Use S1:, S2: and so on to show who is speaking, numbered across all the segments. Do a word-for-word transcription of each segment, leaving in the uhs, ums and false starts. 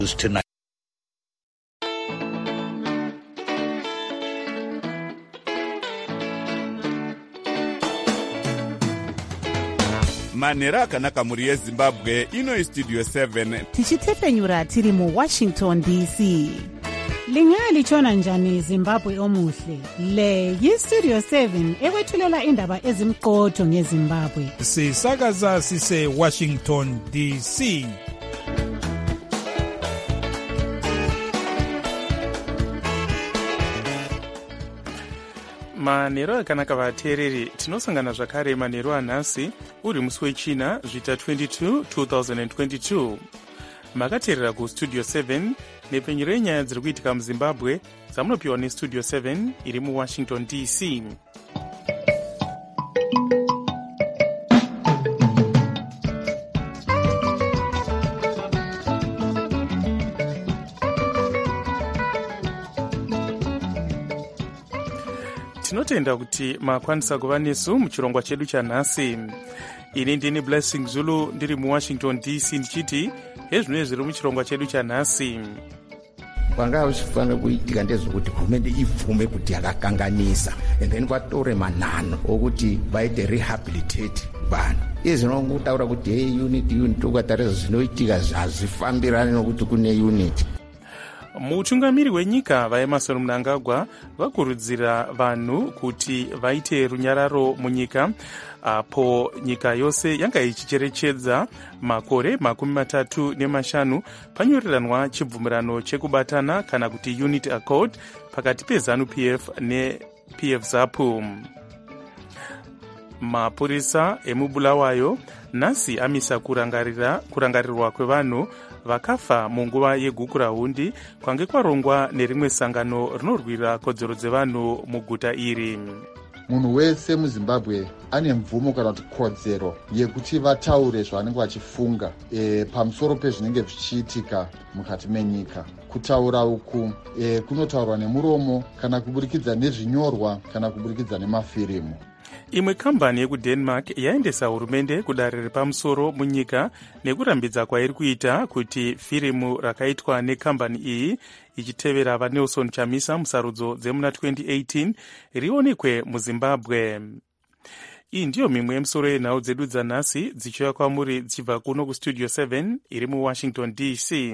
S1: tonight.
S2: manhero akanaka muri yezimbabwe ino istudio seven
S3: tichitepenyura tiri muwashington D C. Lingalitshona njani Zimbabwe omuhle? Le yistudio seven ekwethulela indaba ezimqotho ngeZimbabwe.
S4: Sisakaza sise Washington D C.
S5: manhero akanaka vateereri, tinosangana zvakare manhero anhasi uri musi wechina zvita twenty-two twenty twenty-two. makateerera kustudio seven nepenyero yenyaya dziri kuitika muzimbabwe dzamunopiwa nestudio seven iri muwashington D C. tinotenda kuti makwanisa kuva nesu muchirongwa chedu chanhasi. ini ndini Blessing Zulu ndiri muwashington D C ndichiti hezvinoi zviri muchirongwa chedu chanhasi.
S6: kwanga uchifanira kuitika ndezvokuti hurumende ibvume kuti yakakanganisa and then vatore manhano okuti vaite rehabilitate vanhu. iye zvinongutaura kuti hei unit unit ukatarisa zvinoitika zvazvifambirani nokuti kune unit.
S5: mutungamiri wenyika vaemarson mnangagwa vakurudzira vanhu kuti vaite runyararo munyika apo nyika yose yanga ichicherechedza makore makumi matatu nemashanu panyoreranwa chibvumirano chekubatana kana kuti unity accord pakati pezanu P F neP F zapu. mapurisa emubulawayo nhasi amisa kurangarira kurangarirwa kwevanhu vakafa munguva yegukurahundi kwange kwarongwa nerimwe sangano rinorwira kodzero dzevanhu muguta iri.
S7: munhu wese muzimbabwe ane mvumo kana kuti kodzero yekuti vataure zvavanenge vachifunga e, pamusoro pezvinenge zvichiitika mukati menyika. kutaura uku e, kunotaurwa nemuromo kana kuburikidza nezvinyorwa kana kuburikidza nemafirimu.
S5: imwe kambani yekudenmark yaendesa hurumende kudare repamusoro munyika nekurambidza kwairi kuita kuti firimu rakaitwa nekambani iyi ichitevera vaNelson Chamisa musarudzo dzemuna twenty eighteen rionekwe muzimbabwe. iyi ndiyo mimwe yemusoro yenhau dzedu dzanhasi dzichiuya kwamuri dzichibva kuno kustudio seven iri muwashington D C.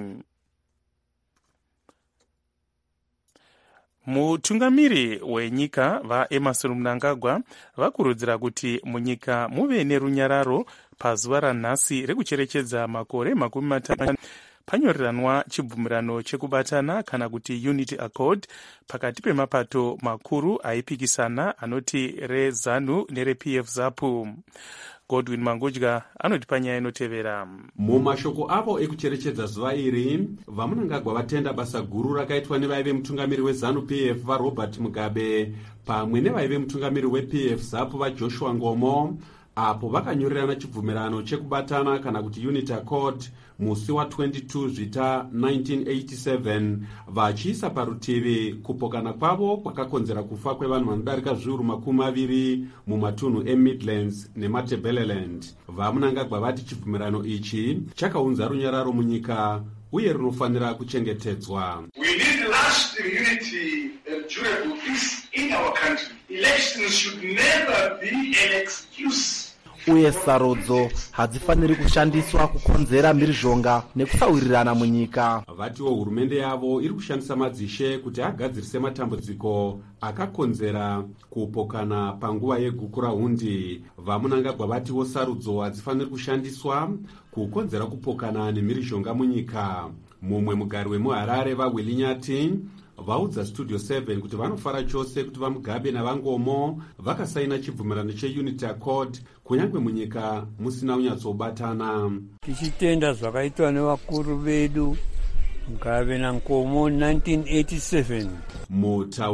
S5: mutungamiri wenyika vaemarson mnangagwa vakurudzira kuti munyika muve nerunyararo pazuva ranhasi rekucherechedza makore makumi matatu panyoreranwa chibvumirano chekubatana kana kuti unity accord pakati pemapato makuru aipikisana anoti rezanu nereP F zapu. Godwin Mangudya anoti panyaya inotevera.
S8: mumashoko avo ekucherechedza zuva iri vamunangagwa vatenda basa guru rakaitwa nevaive mutungamiri wezanu P F vaRobert Mugabe pamwe nevaive mutungamiri weP F zapu vaJoshua Ngomo apo vakanyorerana chibvumirano chekubatana kana kuti unity accord musi wa twenty-two zvita nineteen eighty-seven vachiisa parutivi kupokana kwavo kwakakonzera kufa kwevanhu vanodarika zviuru makumi maviri mumatunhu eMidlands neMatabeleland. vamunangagwa vati chibvumirano ichi chakaunza runyararo munyika uye runofanira kuchengetedzwa.
S9: We need lasting unity and durable peace in our country. Elections should never be an excuse.
S10: uye sarudzo hadzifaniri kushandiswa kukonzera mhirizhonga nekusawirirana munyika.
S8: vatiwo hurumende yavo iri kushandisa madzishe kuti agadzirise matambudziko akakonzera kupokana panguva yegukurahundi. vamunangagwa vatiwo sarudzo hadzifaniri kushandiswa kukonzera kupokana nemhirizhonga munyika. mumwe mugari wemuharare vaWilly Nyati vaudza studio seven kuti vanofara chose kuti vaMugabe naVangomo vakasaina chibvumirano cheunity accord kunyange munyika musina unyatsobatana.
S11: tichitenda zvakaitwa nevakuru vedu Mugabe naNgomo nineteen eighty-seven.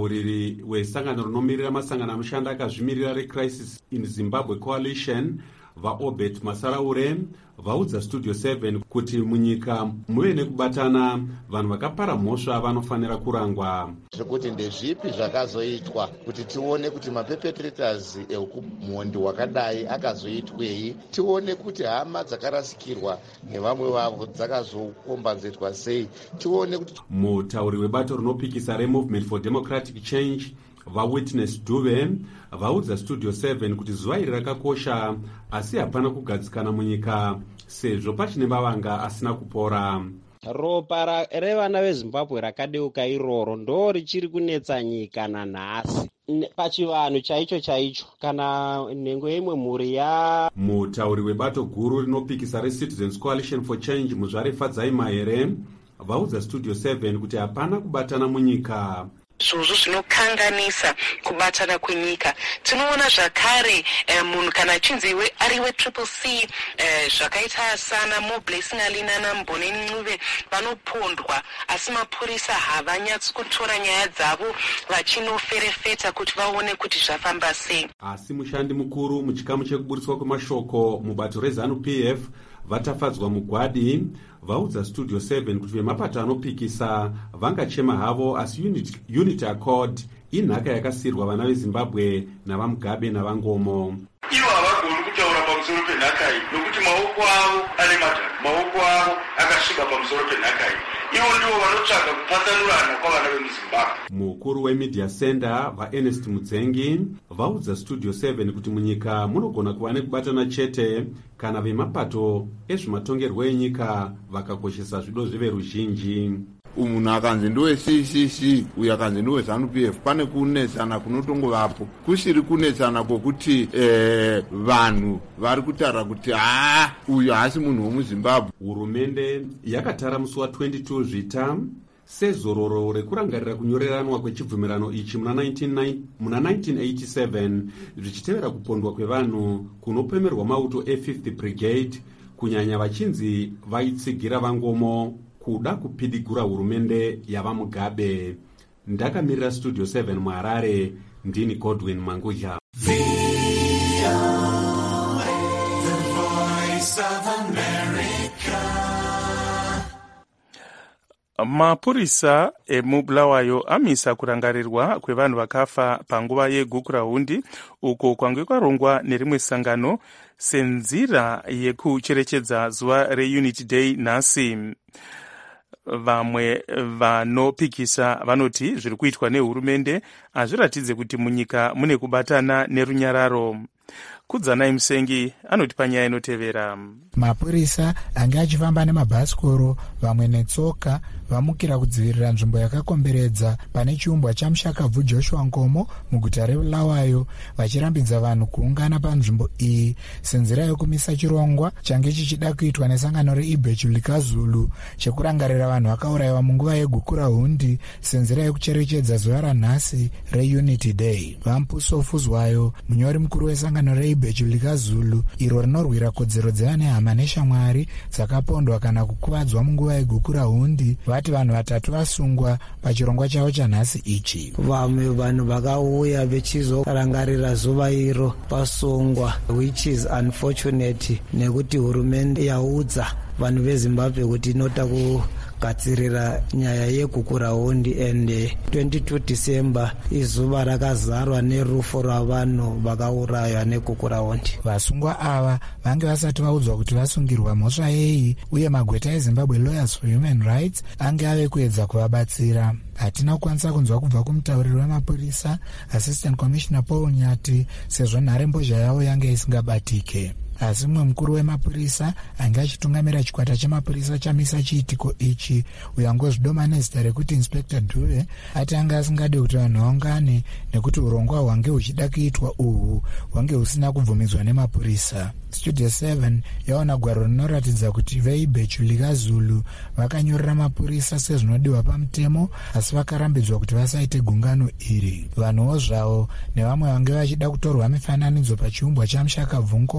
S8: mutauriri wesangano rinomirira masangano anoshanda akazvimirira reCrisis in Zimbabwe Coalition vaobert masaraure vaudza studio seven kuti munyika muve nekubatana, vanhu vakapara mhosva vanofanira kurangwa.
S1: Zvekuti ndezvipi zvakazoitwa kuti tione kuti mapepetrators ekumhondi wakadai akazoitwei, tione kuti hama dzakarasikirwa nevamwe vavo dzakazokombanzetwa sei, tione kuti.
S8: Mutauri webato rinopikisa reMovement for Democratic Change vaWitness Dube vaudza studio seven kuti zuva iri rakakosha, asi hapana kugadzikana munyika sezvo pachine mavanga asina kupora.
S12: Ropa revana veZimbabwe rakadeuka iroro ndo richiri kunetsa nyika nanhasi pachivanhu chaicho chaicho kana nhengo yemwe mhuri ya.
S8: Mutauri webato guru rinopikisa reCitizens Coalition for Change Muzvare Fadzai Mahere vaudza studio seven kuti hapana kubatana munyika.
S13: Zvozvo zvinokanganisa kubatana kwenyika. Tinoona zvakare eh, munhu kana achinzi ari wetriple C eh, zvakaita sana Mo Blessing Alina naMboneni Ncube vanopondwa, asi mapurisa havanyatsi kutora nyaya dzavo vachinoferefeta kuti vaone kuti zvafamba sei.
S8: Asi mushandi mukuru muchikamu chekuburitswa kwemashoko mubato reZanu-P F vatafadzwa mugwadi vaudza studio seven kuti vemapato anopikisa vangachema havo, asi unity, unity accord inhaka yakasirwa vana veZimbabwe navaMugabe navangomo.
S9: Ivo havagoni kutaura pamusoro penhaka iyi nokuti maoko avo ane madhaka, maoko avo akasviba pamusoro penhaka iyi. Ivo ndivo vanotsvaga kupatsanurana kwavana vemuZimbabwe.
S8: Mukuru wemedia center vaErnest Mudzengi vaudza studio seven kuti munyika munogona kuva nekubatana chete kana vemapato ezvematongerwo enyika vakakoshesa zvido zveveruzhinji.
S6: Umunhu akanzi ndowe C C C uyu akanzi ndowe ZANU-P F, pane kunetsana kunotongovapo, kusiri kunetsana kwokuti eh, vanhu vari kutaura kuti haa uyu haasi munhu womuZimbabwe.
S8: Hurumende yakatara musi wa twenty-two zvita sezororo rekurangarira kunyoreranwa kwechibvumirano ichi muna nineteen eighty-seven zvichitevera kupondwa kwevanhu kunopemerwa mauto e-fifth Brigade, kunyanya vachinzi vaitsigira vangomo kuda kupidigura hurumende yavaMugabe. Ndakamirira studio seven muHarare, ndini Godwin Manguja.
S5: Mapurisa emuBulawayo amisa kurangarirwa kwevanhu vakafa panguva yegukurahundi uko kwange kwarongwa nerimwe sangano senzira yekucherechedza zuva reUnity Day nhasi. Vamwe vanopikisa vanoti zviri kuitwa nehurumende hazviratidze kuti munyika mune kubatana nerunyararo. Kudzanai Musengi anoti panyaya inotevera.
S14: Mapurisa anga achifamba nemabhasikoro, vamwe netsoka, vamukira kudzivirira nzvimbo yakakomberedza pane chiumbwa chamushakabvu Joshua Nkomo muguta reBulawayo, vachirambidza vanhu kuungana panzvimbo iyi senzira yokumisa chirongwa change chichida kuitwa nesangano reIbhechu Likazulu chekurangarira vanhu vakaurayiwa munguva yegukurahundi senzira yokucherechedza zuva ranhasi reUnity Day. Vampuso Fuzwayo, munyori mukuru wesangano reIbhechu Likazulu iro rinorwira kodzero dzevane hama neshamwari dzakapondwa kana kukuvadzwa munguva yegukurahundi, vati vanhu vatatu vasungwa pachirongwa chavo chanhasi ichi.
S15: Vamwe vanhu vakauya vechizorangarira zuva iro pasungwa, which is unfortunate nekuti hurumende yaudza vanhu veZimbabwe kuti inota kugadzirira nyaya yegukurahundi, and twenty-two December izuva rakazarwa nerufo rwavanhu vakauraywa negukurahundi.
S14: Vasungwa ava vange vasati vaudzwa kuti vasungirwa mhosva yei, uye magweta eZimbabwe Lawyers for Human Rights ange ave kuedza kuvabatsira. Hatina kukwanisa kunzwa kubva kumutauriri wemapurisa Assistant Commissioner Paul Nyati sezvo nharembozha yavo yange isingabatike. Asi mumwe mukuru wemapurisa anga achitungamira chikwata chemapurisa chamisa chiitiko ichi, uyo angozvidoma nezita rekuti Inspector Dube, ati anga asingade kuti vanhu vaungane nekuti urongwa hwange huchida kuitwa uhu hwange husina kubvumidzwa nemapurisa. Studio seven yaona gwaro rinoratidza kuti veIbhechu Likazulu vakanyorera mapurisa sezvinodiwa pamutemo, asi vakarambidzwa kuti vasaite gungano iri. Vanhuwo zvavo nevamwe vange vachida kutorwa mifananidzo pachiumbwa chamushakabvu Nkomo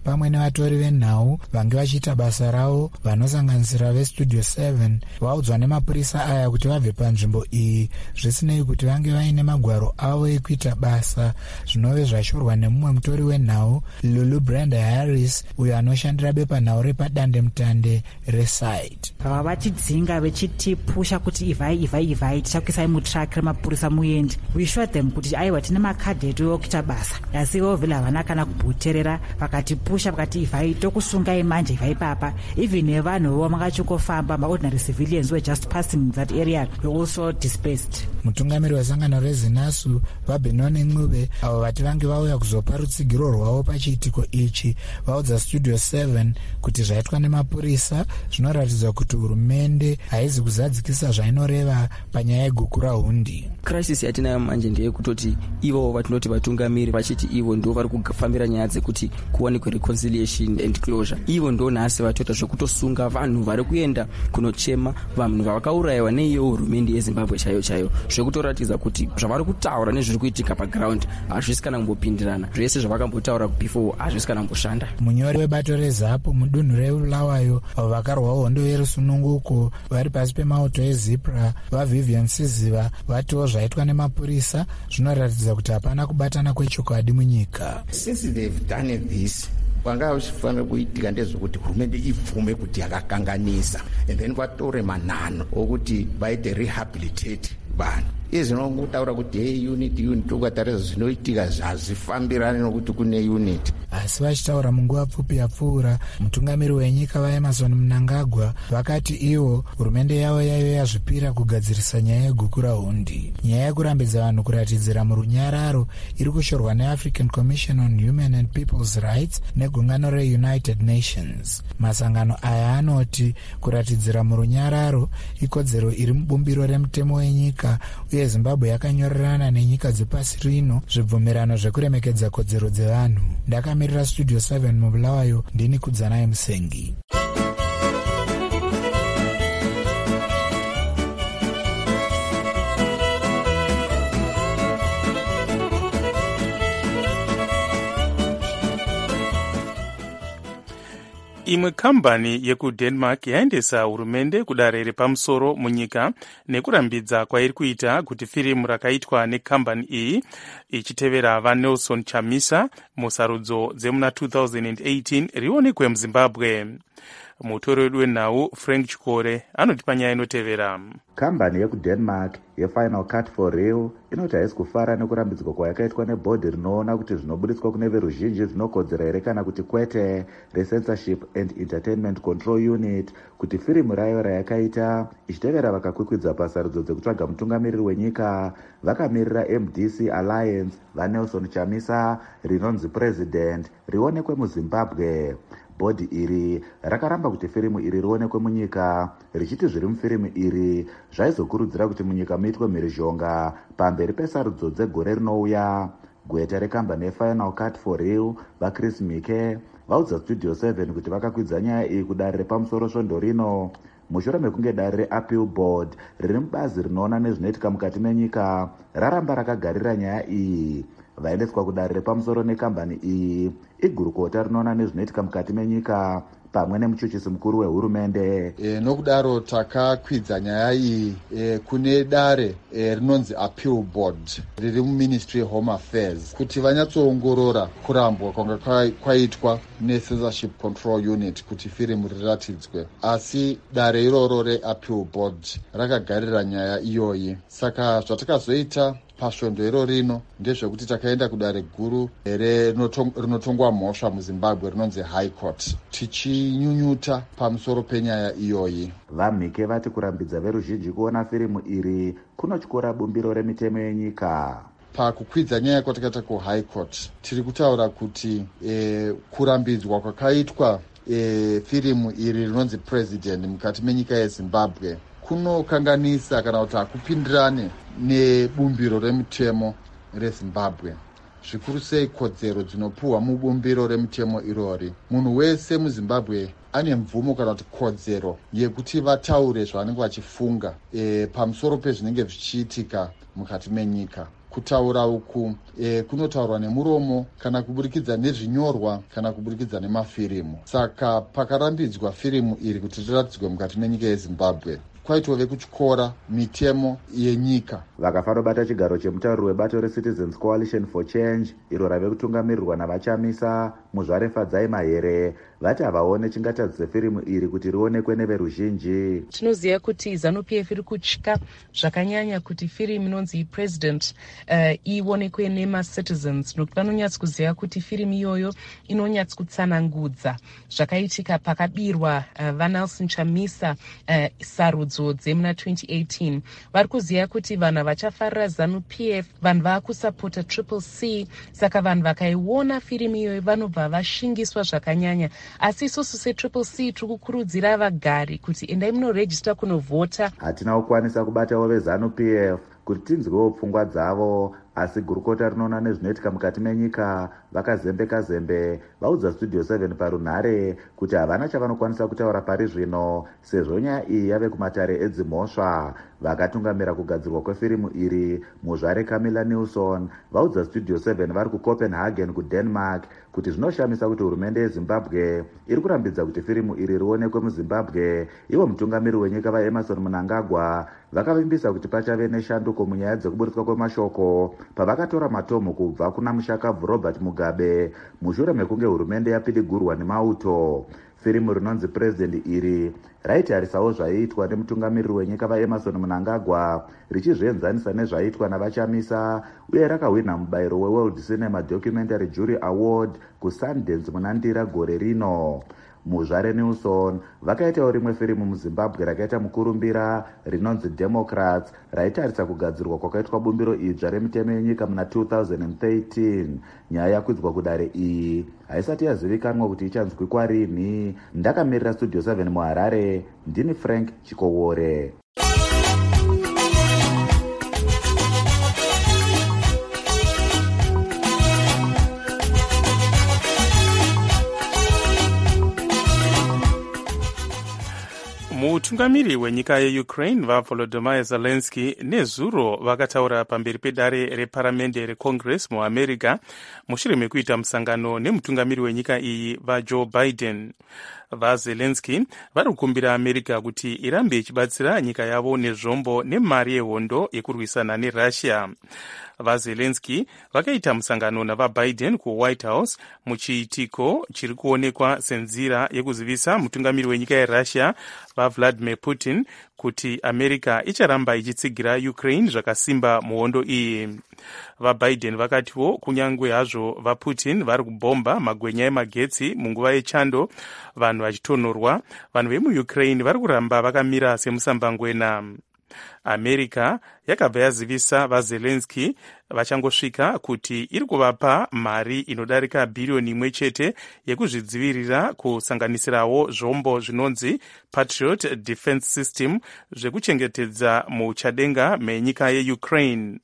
S14: pamwe nevatori venhau vange vachiita basa ravo vanosanganisira vestudio seven vaudzwa nemapurisa aya kuti vabve panzvimbo iyi zvisinei kuti vange vaine magwaro avo ekuita basa, zvinove zvashorwa nemumwe mutori wenhau Lulu Brenda Harris uyo anoshandira bepanhau repadandemutande resite.
S16: vava vachidzinga vechitipusha kuti ivhai ivhai ivhai tichakuisai mutraki remapurisa muende. We showed them kuti aiwa tine makadhi edu okuita basa, asi ivo vhile havana kana kubuterera vakatipusha vakati ivhai tokusungai manje ivhai papa. Even nevanhuvo makachingofamba maordinary civilians were just passing in that area were also dispersed.
S14: Mutungamiri wesangano rezinasu vabenoni Ncube avo vati vange vauya kuzopa rutsigiro rwavo pachiitiko ichi vaudza studio seven kuti zvaitwa nemapurisa zvinoratidza kuti hurumende haizi kuzadzikisa zvainoreva panyaya yeguku rahundi.
S17: Crisis yatinayo manje ndeyekutoti ivo vatinoti vatungamiri vachiti ivo ndo vari kufambira nyaya dzekuti kuwanikwe reconciliation and closure. Ivo ndo nhasi vatoita zvekutosunga vanhu vari kuenda kunochema vanhu vakaurayiwa neiyo hurumende yeZimbabwe chaiyo chaiyo, zvekutoratidza kuti zvavari kutaura nezviri kuitika paground hazvisi kana kumbopindirana, zvese zvavakambotaura before hazvisi kana kumboshanda.
S14: Munyori webato reZAPU mudunhu reBulawayo avo vakarwa hondo yerusununguko vari pasi pemauto eZipra vaVivian Siziva vatiwo zvaitwa nemapurisa zvinoratidza kuti hapana kubatana kwechokwadi munyika.
S6: Since they've done this, kwanga uchifanira kuitika ndezvekuti hurumende ibvume kuti yakakanganisa and then vatore manhano okuti vaite rehabilitate vanhu. Izvi zvinongotaura kuti hey unit unit ukatarisa zvinoitika zvazvifambirane nokuti kune unit.
S14: Asi vachitaura munguva pfupi yapfuura mutungamiri wenyika vaEmerson Mnangagwa vakati ivo hurumende yavo yaive yazvipira kugadzirisa nyaya yeguku rahundi. Nyaya yekurambidza vanhu kuratidzira murunyararo iri kushorwa neAfrican Commission on Human and People's Rights negungano reUnited Nations. Masangano aya anoti kuratidzira murunyararo ikodzero iri mubumbiro remutemo wenyika uye Zimbabwe yakanyorerana nenyika dzepasi rino zvibvumirano zvekuremekedza kodzero dzevanhu. Ndakamirira studio seven muBulawayo, ndini Kudzanai Musengi.
S5: Imwe kambani yekuDenmark yaendesa hurumende kudare repamusoro munyika nekurambidza kwairi kuita kuti firimu rakaitwa nekambani iyi ichitevera vaNelson Chamisa musarudzo dzemuna two thousand eighteen rionekwe muZimbabwe. Mutori wedu wenhau Frank Chikore anoti panyaya inotevera.
S18: Kambani yekuDenmark yeFinal Cut for Real inoti haisi kufara nekurambidzwa kwayakaitwa nebhodhi rinoona kuti zvinobudiswa kune veruzhinji zvinokodzera here kana kuti kwete reCensorship and Entertainment Control Unit kuti firimu rayo rayakaita ichitevera vakakwikwidza pasarudzo dzekutsvaga mutungamiriri wenyika vakamirira M D C Alliance vaNelson Chamisa rinonzi President rionekwe muZimbabwe. Bhodhi iri rakaramba kuti firimu iri rionekwe munyika richiti zviri mufirimu iri zvaizokurudzira kuti munyika muitwe mhirizhonga pamberi pesarudzo dzegore rinouya. Gweta rekambani yeFinal Cut for Real vaChris Mike vaudza studio seven kuti vakakwidza nyaya iyi kudare repamusoro svondo rino mushure mekunge dare reAppeal Board riri mubazi rinoona nezvinoitika mukati menyika raramba rakagarira nyaya iyi. Vaendeswa kudare repamusoro nekambani iyi igurukota rinoona nezvinoitika mukati menyika pamwe nemuchuchisi mukuru wehurumende.
S7: E, nokudaro takakwidza nyaya iyi e, kune dare e, rinonzi Appeal Board riri muMinistry Home Affairs kuti vanyatsoongorora kurambwa kwanga kwaitwa neCensorship Control Unit kuti firimu riratidzwe, asi dare iroro reAppeal Board rakagarira nyaya iyoyi. Saka zvatakazoita pasvondo iro rino ndezvekuti takaenda kudare guru rinotongwa mhosva muZimbabwe rinonzi High Court tichinyunyuta pamusoro penyaya iyoyi.
S18: VaMhike vati kurambidza veruzhinji kuona firimu iri kunotyora bumbiro remitemo yenyika.
S7: Pakukwidza nyaya kwatakaita kuHigh Court tiri kutaura kuti e, kurambidzwa kwakaitwa e, firimu iri rinonzi President mukati menyika yeZimbabwe kunokanganisa kana kuti hakupindirane nebumbiro remutemo reZimbabwe, zvikuru sei kodzero dzinopuhwa mubumbiro remutemo irori. Munhu wese muZimbabwe ane mvumo kana kuti kodzero yekuti vataure zvavanenge vachifunga e, pamusoro pezvinenge zvichiitika mukati menyika. kutaura uku e, kunotaurwa nemuromo kana kuburikidza nezvinyorwa kana kuburikidza nemafirimu. Saka pakarambidzwa firimu iri kuti riratidzwe mukati menyika yeZimbabwe, kwaitove kutyora mitemo yenyika.
S18: Vakafanobata chigaro chemutauriri webato reCitizens Coalition for Change iro rave kutungamirirwa navachamisa Muzvare Fadzai Mahere vati havaone chingatadzise firimu iri kuti rionekwe neveruzhinji.
S13: Tinoziva kuti ZANU P F iri kutya zvakanyanya kuti firimu inonzi president uh, ionekwe nemacitizens, nokuti vanonyatsa kuziva kuti firimu iyoyo inonyatsa kutsanangudza zvakaitika pakabirwa uh, vaNelson Chamisa uh, sarudzo dzemuna twenty eighteen. Vari kuziva kuti vanhu vachafarira ZANU P F vanhu vaakusapota Triple C, saka vanhu vakaiona firimu iyoyo vanobva vashingiswa zvakanyanya. Asi isusu seTriple C tiri kukurudzira vagari kuti endai munorejista kunovhota.
S18: Hatina kukwanisa kubatawo veZANU P F kuti tinzwewo pfungwa dzavo, asi gurukota rinoona nezvinoitika mukati menyika vakazembeka zembe vaudza Studio seven parunhare kuti havana chavanokwanisa kutaura pari zvino sezvo nyaya iyi yave kumatare edzimhosva. Vakatungamira kugadzirwa kwefirimu iri Muzvare Camilla Nilsson vaudza Studio seven vari kuCopenhagen kuDenmark kuti zvinoshamisa kuti hurumende yeZimbabwe iri kurambidza kuti firimu iri rionekwe muZimbabwe. Ivo mutungamiri wenyika vaEmerson Mnangagwa vakavimbisa kuti pachave neshanduko munyaya dzekuburitswa kwemashoko pavakatora matomo kubva kuna mushakabvu Robert Mugabe mushure mekunge hurumende yapidigurwa nemauto. Firimu rinonzi President iri raiti harisawo zvaiitwa nemutungamiriri wenyika vaEmerson Mnangagwa richizvienzanisa nezvaiitwa navachamisa, uye rakahwina mubayiro weWorld Cinema Documentary Jury Award kuSundance muna Ndira gore rino. Muzvare Nilsson vakaitawo rimwe firimu muZimbabwe rakaita mukurumbira rinonzi Democrats raitarisa kugadzirwa kwakaitwa bumbiro idzva remitemo yenyika muna two thousand thirteen. Nyaya yakwidzwa kudare iyi haisati yazivikanwa kuti ichanzwi kwarini. Ndakamirira Studio seven muHarare, ndini Frank Chikowore.
S5: Mutungamiri wenyika yeUkraine vaVolodymyr Zelensky nezuro vakataura pamberi pedare reparamende reCongress muAmerica mushure mekuita musangano nemutungamiri wenyika iyi vaJoe Biden. VaZelensky vari kukumbira America kuti irambe ichibatsira nyika yavo nezvombo nemari yehondo yekurwisana neRussia. VaZelensky vakaita musangano navaBiden kuWhite House muchiitiko chiri kuonekwa senzira yekuzivisa mutungamiri wenyika yeRussia vaVladimir Putin kuti America icharamba ichitsigira Ukraine zvakasimba muhondo iyi. VaBiden vakatiwo kunyangwe hazvo vaPutin vari kubhomba magwenya emagetsi munguva yechando vanhu vachitonorwa, vanhu vemuUkraine vari kuramba vakamira semusambangwena. America yakabva yazivisa vaZelensky vachangosvika kuti iri kuvapa mari inodarika bhiriyoni imwe chete yekuzvidzivirira kusanganisirawo zvombo zvinonzi Patriot Defense System zvekuchengetedza muchadenga menyika yeUkraine.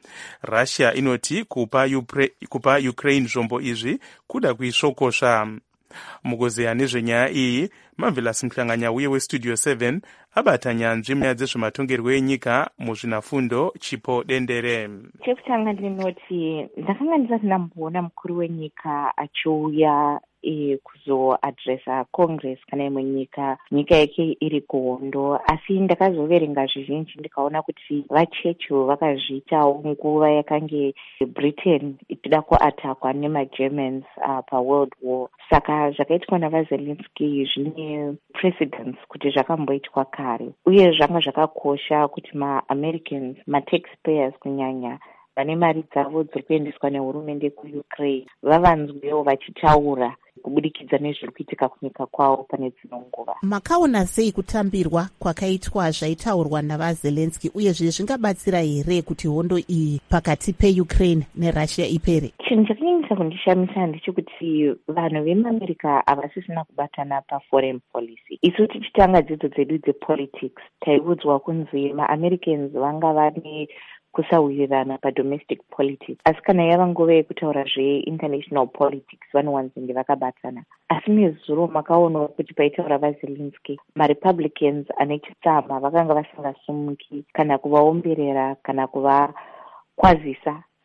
S5: Russia inoti kupa, Upre, kupa Ukraine zvombo izvi kuda kuisvokosva. Mugozeya nezvenyaya iyi Marvelous Mhlanganya uye weStudio seven abata nyanzvi munyaya dzezvematongerwo enyika muzvinafundo Chipo Dendere.
S19: Chekutanga ndinoti ndakanga ndisati ndamboona mukuru wenyika achiuya e, kuzoadresa Congress kana imwe nyika nyika yake iri kuhondo, asi ndakazoverenga zvizhinji ndikaona kuti vaChurchill vakazviitawo nguva yakange Britain ichida kuatakwa nemaGermans uh, paWorld War. Saka zvakaitwa navaZelensky zvine precedence kuti zvakamboitwa kare, uye zvanga zvakakosha kuti maAmericans, mataxpayers kunyanya vane mari dzavo dziri kuendeswa nehurumende kuUkraine vavanzwewo vachitaura kubudikidza nezviri kuitika kunyika kwavo pane dzino nguva.
S20: Makaona sei kutambirwa kwakaitwa zvaitaurwa navaZelensky, uyezve zvingabatsira here kuti hondo iyi pakati peUkraine neRussia ipere?
S19: Chinhu chakanyanyisa kundishamisa ndechekuti vanhu vemuAmerica havasisina kubatana paforeign policy. Isu tichitanga dzidzo dzedu dzepolitics taiudzwa kunzi maAmericans vanga vane kusawirirana padomestic politics, asi kana yava nguva yekutaura zveinternational politics vanowanzenge vakabatana. Asi nezuro makaonawo kuti paitaura vaZelensky maRepublicans ane chitsama vakanga vasingasumuki kana kuvaomberera kana kuvakwazisa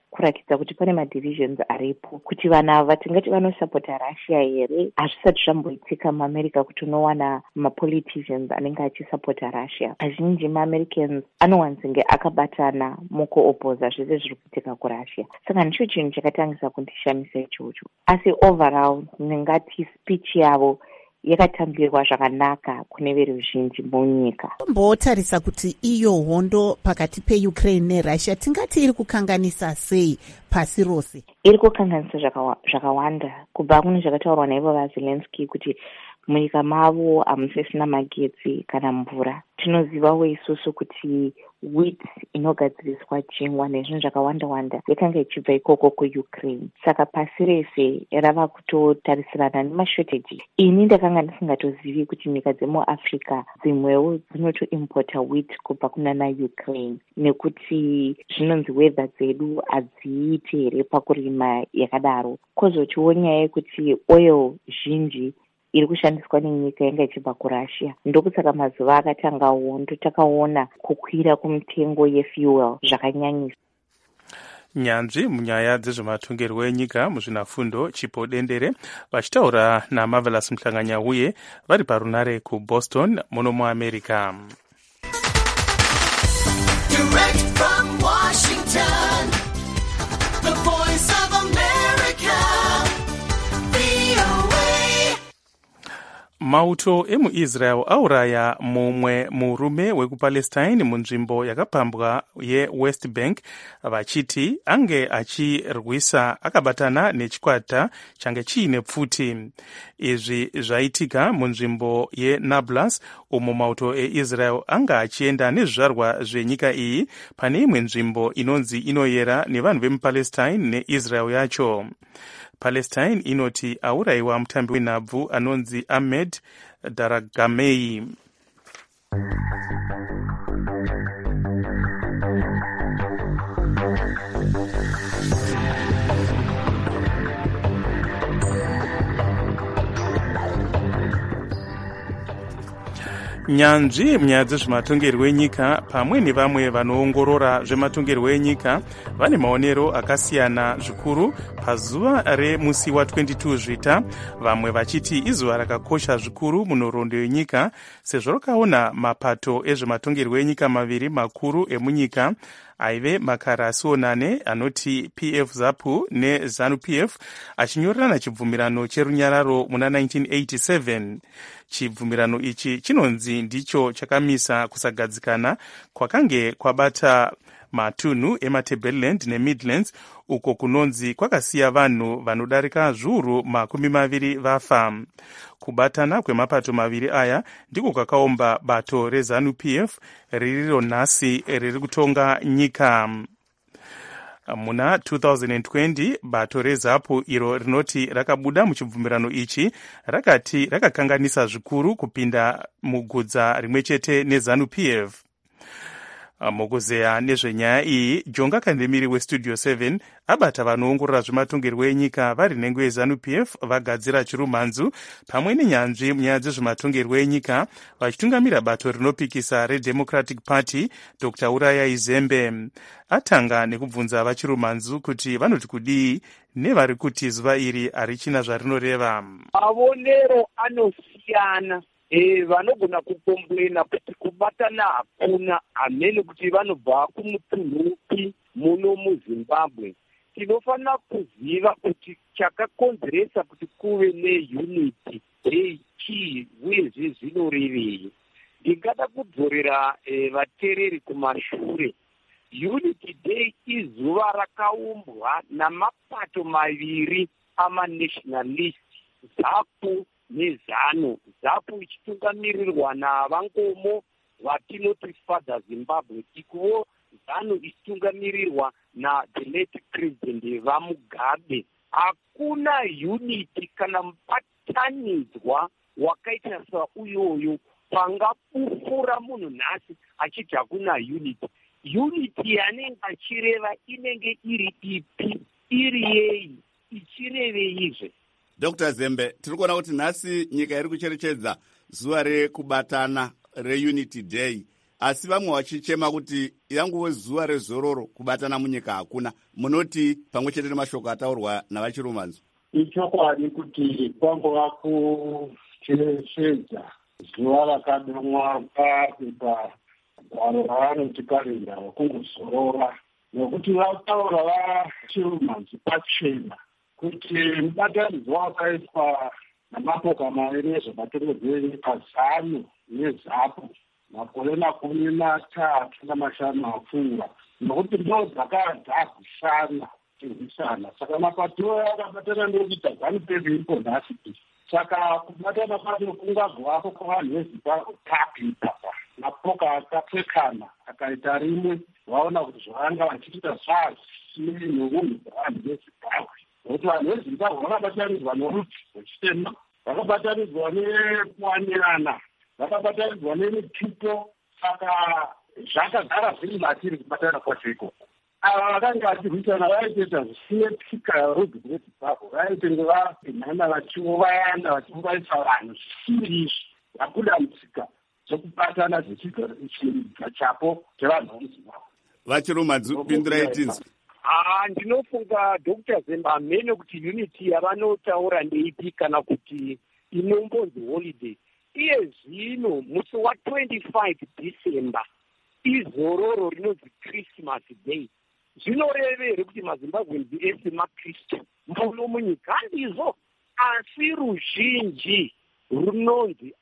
S19: kurakidza kuti pane madivisions aripo kuti vanhu ava tingati vanosapota Russia here. Hazvisati zvamboitika muAmerica kuti unowana mapoliticians anenge achisapota Russia. Azhinji maAmericans anowanzenge akabatana mukuopoza zvese zviri kuitika kuRussia. Saka ndicho chinhu chakatangisa kundishamisa ichocho. Asi overall ndingati speech yavo yakatambirwa zvakanaka kune veruzhinji munyika.
S20: Mbotarisa kuti iyo hondo pakati peUkraine neRussia tingati iri kukanganisa sei pasi rose?
S19: Iri kukanganisa zvakawanda kubva kune zvakataurwa naivo vaZelensky kuti munyika mavo hamusisina magetsi kana mvura. Tinozivawo isusu kuti wheat inogadziriswa chingwa nezvinhu zvakawanda wanda yakanga ichibva ikoko kuUkraine. Saka pasi rese rava kutotarisirana nemashortage. Ini ndakanga ndisingatozivi kuti nyika dzemuAfrica dzimwewo dzinotoimpota wheat kubva kunana Ukraine nekuti zvinonzi weather dzedu hadziiti here pakurima yakadaro. Kozotiwo nyaya yekuti oil zhinji iri kushandiswa nenyika yanga ichibva kuRussia. Ndokusaka mazuva akatanga hondo takaona kukwira kumutengo yefuel zvakanyanyisa.
S5: Nyanzvi munyaya dzezvematongerwo enyika muzvinafundo Chipo Dendere vachitaura naMarvelous Mhlanganyauye vari parunare kuBoston muno muAmerica. Direct from Washington, the voice of America, V O A. Mauto emuIsrael auraya mumwe murume wekupalestine munzvimbo yakapambwa yeWest Bank vachiti ange achirwisa akabatana nechikwata change chiine pfuti. Izvi zvaitika munzvimbo yeNablus umo mauto eIsrael anga achienda nezvizvarwa zvenyika iyi pane imwe nzvimbo inonzi inoyera nevanhu vemupalestine neIsrael yacho. Palestine inoti aurayiwa mutambi wenhabvu anonzi Ahmed Daragamei. Nyanzvi munyaya dzezvematongerwo enyika pamwe nevamwe vanoongorora zvematongerwo enyika vane maonero akasiyana zvikuru pazuva remusi wa22 Zvita, vamwe vachiti izuva rakakosha zvikuru munhoroondo yenyika sezvo rakaona mapato ezvematongerwo enyika maviri makuru emunyika aive makarasionane anoti P F ZAPU neZANU P F achinyorerana chibvumirano cherunyararo muna nineteen eighty-seven. Chibvumirano ichi chinonzi ndicho chakamisa kusagadzikana kwakange kwabata matunhu emaTableland neMidlands uko kunonzi kwakasiya vanhu vanodarika zviuru makumi maviri vafa. Kubatana kwemapato maviri aya ndiko kwakaumba bato reZANU P F ririro nhasi riri kutonga nyika. Muna two thousand twenty bato reZAPU iro rinoti rakabuda muchibvumirano ichi rakati rakakanganisa zvikuru kupinda mugudza rimwe chete neZANU P F. Mukuzeya nezvenyaya iyi Jonga Kandemiri weStudio seven abata vanoongorora zvematongerwo enyika vari nhengo yeZANU P F vagadzira chirumhanzu pamwe nenyanzvi munyaya dzezvematongerwo enyika vachitungamira bato rinopikisa reDemocratic Party Doctor Uraya Izembe. Atanga nekubvunza vachirumhanzu kuti vanoti kudii nevari kuti zuva iri harichina zvarinoreva.
S21: Mavonero anosiyana. E, vanogona kukomplena kuti kubatana hakuna hamene kuti vanobva kumutunhu upi muno muZimbabwe. Tinofanira kuziva kuti chakakonzeresa kuti kuve neunity day chii uyezve zvinorevei. Ndingada kudzorera e, vateereri kumashure. Unity day izuva rakaumbwa namapato maviri amanationalist ZAPU neZANU. ZAPU ichitungamirirwa naVangomo vatinoti Father Zimbabwe, ikuwo ZANU ichitungamirirwa na the late president vaMugabe. Hakuna unity kana mubatanidzwa wakaita sauyoyo pangapufura munhu nhasi achiti hakuna unity. Unity yanenge achireva inenge iri ipi, iri yei, ichireveizve?
S2: Doctor Zembe, tiri kuona kuti nhasi nyika iri kucherechedza zuva rekubatana reUnity Day. asi vamwe vachichema kuti yanguve zuva rezororo, kubatana munyika hakuna. Munoti pamwe chete nemashoko ataurwa navachirumanzo?
S21: Ichokwadi kuti kwangova kucherechedza zuva rakadomwa papepa gwaro ravanoti karenda rekungozorora, nokuti vataura vachirumanzi pachena kuti mubatanidzwa wakaitwa namapoka maviri ezvematongerwo enyika zano nezapu makore makumi matatu namashanu apfuura, nokuti ndo dzakadzagusana kurwisana. Saka mapato akabatana ndokuita ZANU-P F iripo nhasi. Saka kubatana kwacho kungagovako kwavanhu vezimbabwe tapi ipapa. Mapoka akapfekana akaita rimwe, vaona kuti zvavanga vachiita zvazvisiri neunhu dzavanhu vezimbabwe. Nokuti vanhu vezimbabwe vakabatanidzwa norudzi rwechitema, vakabatanidzwa nekuwanirana, vakabatanidzwa nemitupo. Saka zvakagara zviri matiri kubatana kwacho ikoko. Ava vakanga vachirwisana vaitoita zvisine tsika yorudzi rwezimbabwe, vaitenge vapinhana vachiovayana vachiuvaisa vanhu zvisiri izvi, vakuda mutsika dzekubatana zvichiidzwa chapo chevanhu vemuzimbabwe.
S2: Vachirumanzi, pindurai tinzwi.
S21: Ah, ndinofunga Doctor Zemba amene kuti unity yavanotaura ndeipi kana kuti inombonzi holiday. Iye zvino musi wa twenty-five December izororo rinonzi Christmas Day. Zvinorevere kuti maZimbabweans ese maKristu muno munyika ndizvo, asi ruzhinji runonzi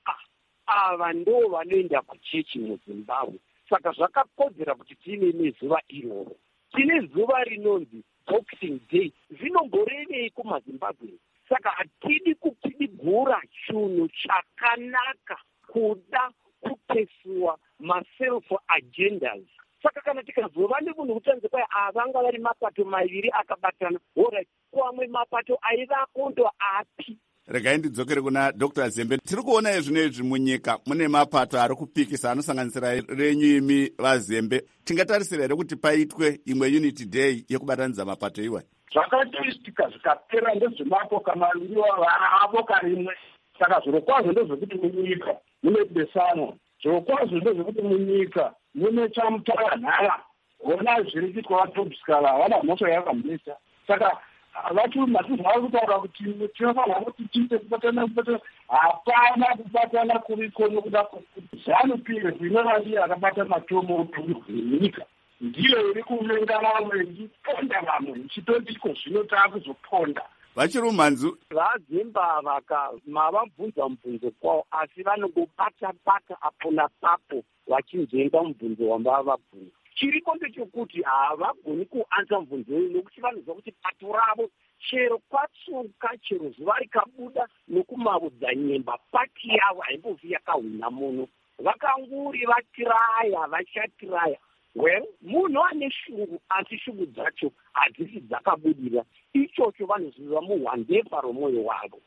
S21: ava ndo vanoenda kuchechi muZimbabwe. Saka zvakakodzera kuti tine nezuva iroro. Tine zuva rinonzi Boxing Day. Zvinomborevei kumaZimbabwe? Saka hatidi kupidigura chinhu chakanaka kuda kupesuwa maself agendas. Saka kana tikazova nemunhu kutanze kwai avanga vari mapato maviri akabatana, ora kwamwe mapato aivako ndo api?
S2: Regai ndidzokere kuna Doctor Zembe. Tiri kuona izvinezvi munyika mune mapato ari kupikisa anosanganisira renyu imi vaZembe. Tingatarisira here kuti paitwe imwe Unity Day yekubatanidza mapato iwayo?
S21: Zvakatoitika zvikapera ndezvemapoka maviri vavoka rimwe. Saka zvirokwazvo ndezvekuti munyika mune besanwa, zvirokwazvo ndezvekuti munyika mune chamutaranhara. Ona zviri kuitwa vatobskala havana mhosva yakamhesa. Saka vachirumanzi zvava kutaura kuti tinofanira kuti tiite kubatana kubatana. Hapana kubatana kuriko nokuda kuti ZANU-P F inova ndiyo akabata matomo upenyu hwenyika, ndiyo iri kuvenga vamwe ichiponda vamwe ichitondiko zvino taakuzoponda.
S2: Vachirumanzi,
S21: vaZemba vaka mavabvunza mubvunzo kwavo, asi vanongobata bata apo napapo vachinzoenda mubvunzo wambavabvunza. Chiriko ndechekuti havagoni kuanza mubvunzo uyu nokuti vanoziva kuti pato ravo chero kwatsuka, chero zuva rikabuda nokumaudza nyemba, pati yavo haimbovi yakahwina muno. Vakanguri vatiraya, vachatiraya. Well, munhu ane shungu asi shungu dzacho hadzisi dzakabudira. Ichocho vanoziva muhwandefa romwoyo wavo.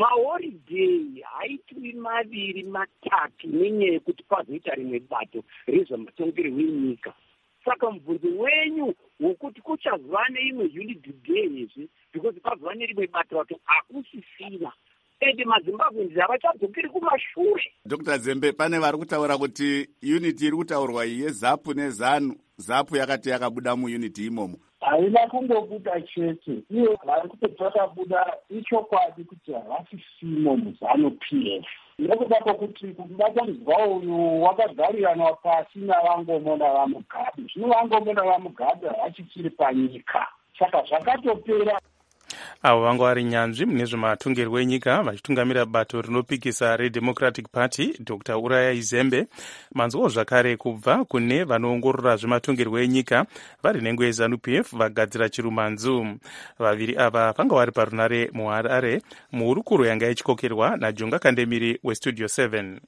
S21: Mahorideyi haitwi maviri matatu nenyaya yekuti pazoita rimwe bato rezvematongerwo enyika. Saka mubvunzo wenyu wokuti kuchazova neimwe Unity Day izvi because pazova nerimwe bato rato hakusisina. Ende maZimbabweans havachadzokeri kumashure.
S2: Doctor Zembe, pane vari kutaura kuti Unity iri kutaurwa iyi yeZAPU neZANU, ZAPU yakati yakabuda muUnity imomo.
S21: Haina kungobuda chete, iyo vari kutoti vakabuda ichokwadi kuti havasisimo muZANU-P F. Nekuda kwokuti kubatanidzwa uyu wakagariranwa pasi navangomona vaMugabe. Zvino vangomona vaMugabe havachitsiri panyika. Saka zvakatopera.
S5: Avo vanga vari nyanzvi mune zvematongerwo enyika vachitungamira bato rinopikisa reDemocratic Party, Doctor Uraya Zembe. Manzwawo zvakare kubva kune vanoongorora zvematongerwo enyika vari nhengo yeZANU-P F vagadzira chirumanzu. Vaviri ava vanga vari parunare muHarare muhurukuro yanga ichikokerwa naJonga Kandemiri weStudio seven.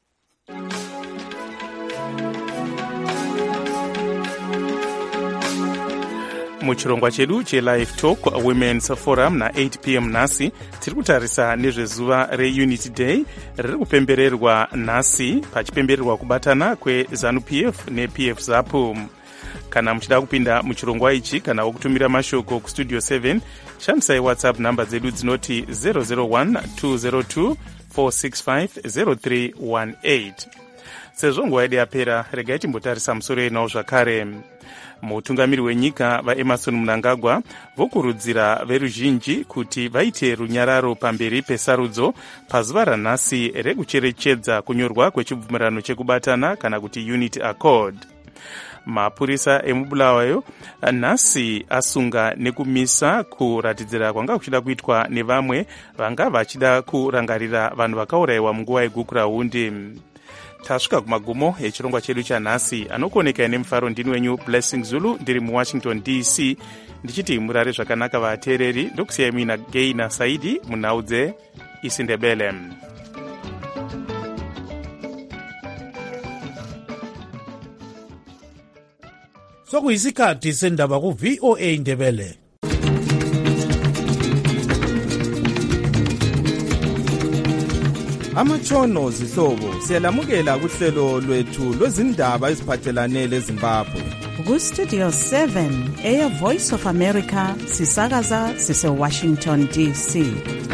S5: Muchirongwa chedu cheLive Talk Women's Forum na eight p m nhasi tiri kutarisa nezvezuva reUnity Day riri kupembererwa nhasi pachipembererwa kubatana kweZANU-P F neP F ZAPU. Kana muchida kupinda muchirongwa ichi kana wokutumira mashoko kuStudio seven, shandisai WhatsApp namba dzedu dzinoti zero zero one two zero two four six five zero three one eight. sezvo nguva yedu yapera regai timbotarisa musoro enawo zvakare. Mutungamiri wenyika vaEmmerson Mnangagwa vokurudzira veruzhinji kuti vaite runyararo pamberi pesarudzo pazuva ranhasi rekucherechedza kunyorwa kwechibvumirano chekubatana kana kuti Unity Accord. Mapurisa emubulawayo nhasi asunga nekumisa kuratidzira kwanga kuchida kuitwa nevamwe vanga vachida kurangarira vanhu vakaurayiwa munguva yegukurahundi. Tasvika kumagumo echirongwa chedu chanhasi. Anokoneka nemufaro ndini wenyu Blessing Zulu ndiri muWashington D C ndichiti murare zvakanaka vateereri ndokusiyai muina Gay naSaidi munhau dzeIsindebele.
S4: sokuyisikhathi sendaba ku-V O A Ndebele.
S3: Amatshono zihlobo siyalamukela kuhlelo lwethu lwezindaba eziphathelane leZimbabwe.
S22: Ku-Studio seven eya Voice of America sisakaza sise-Washington D C.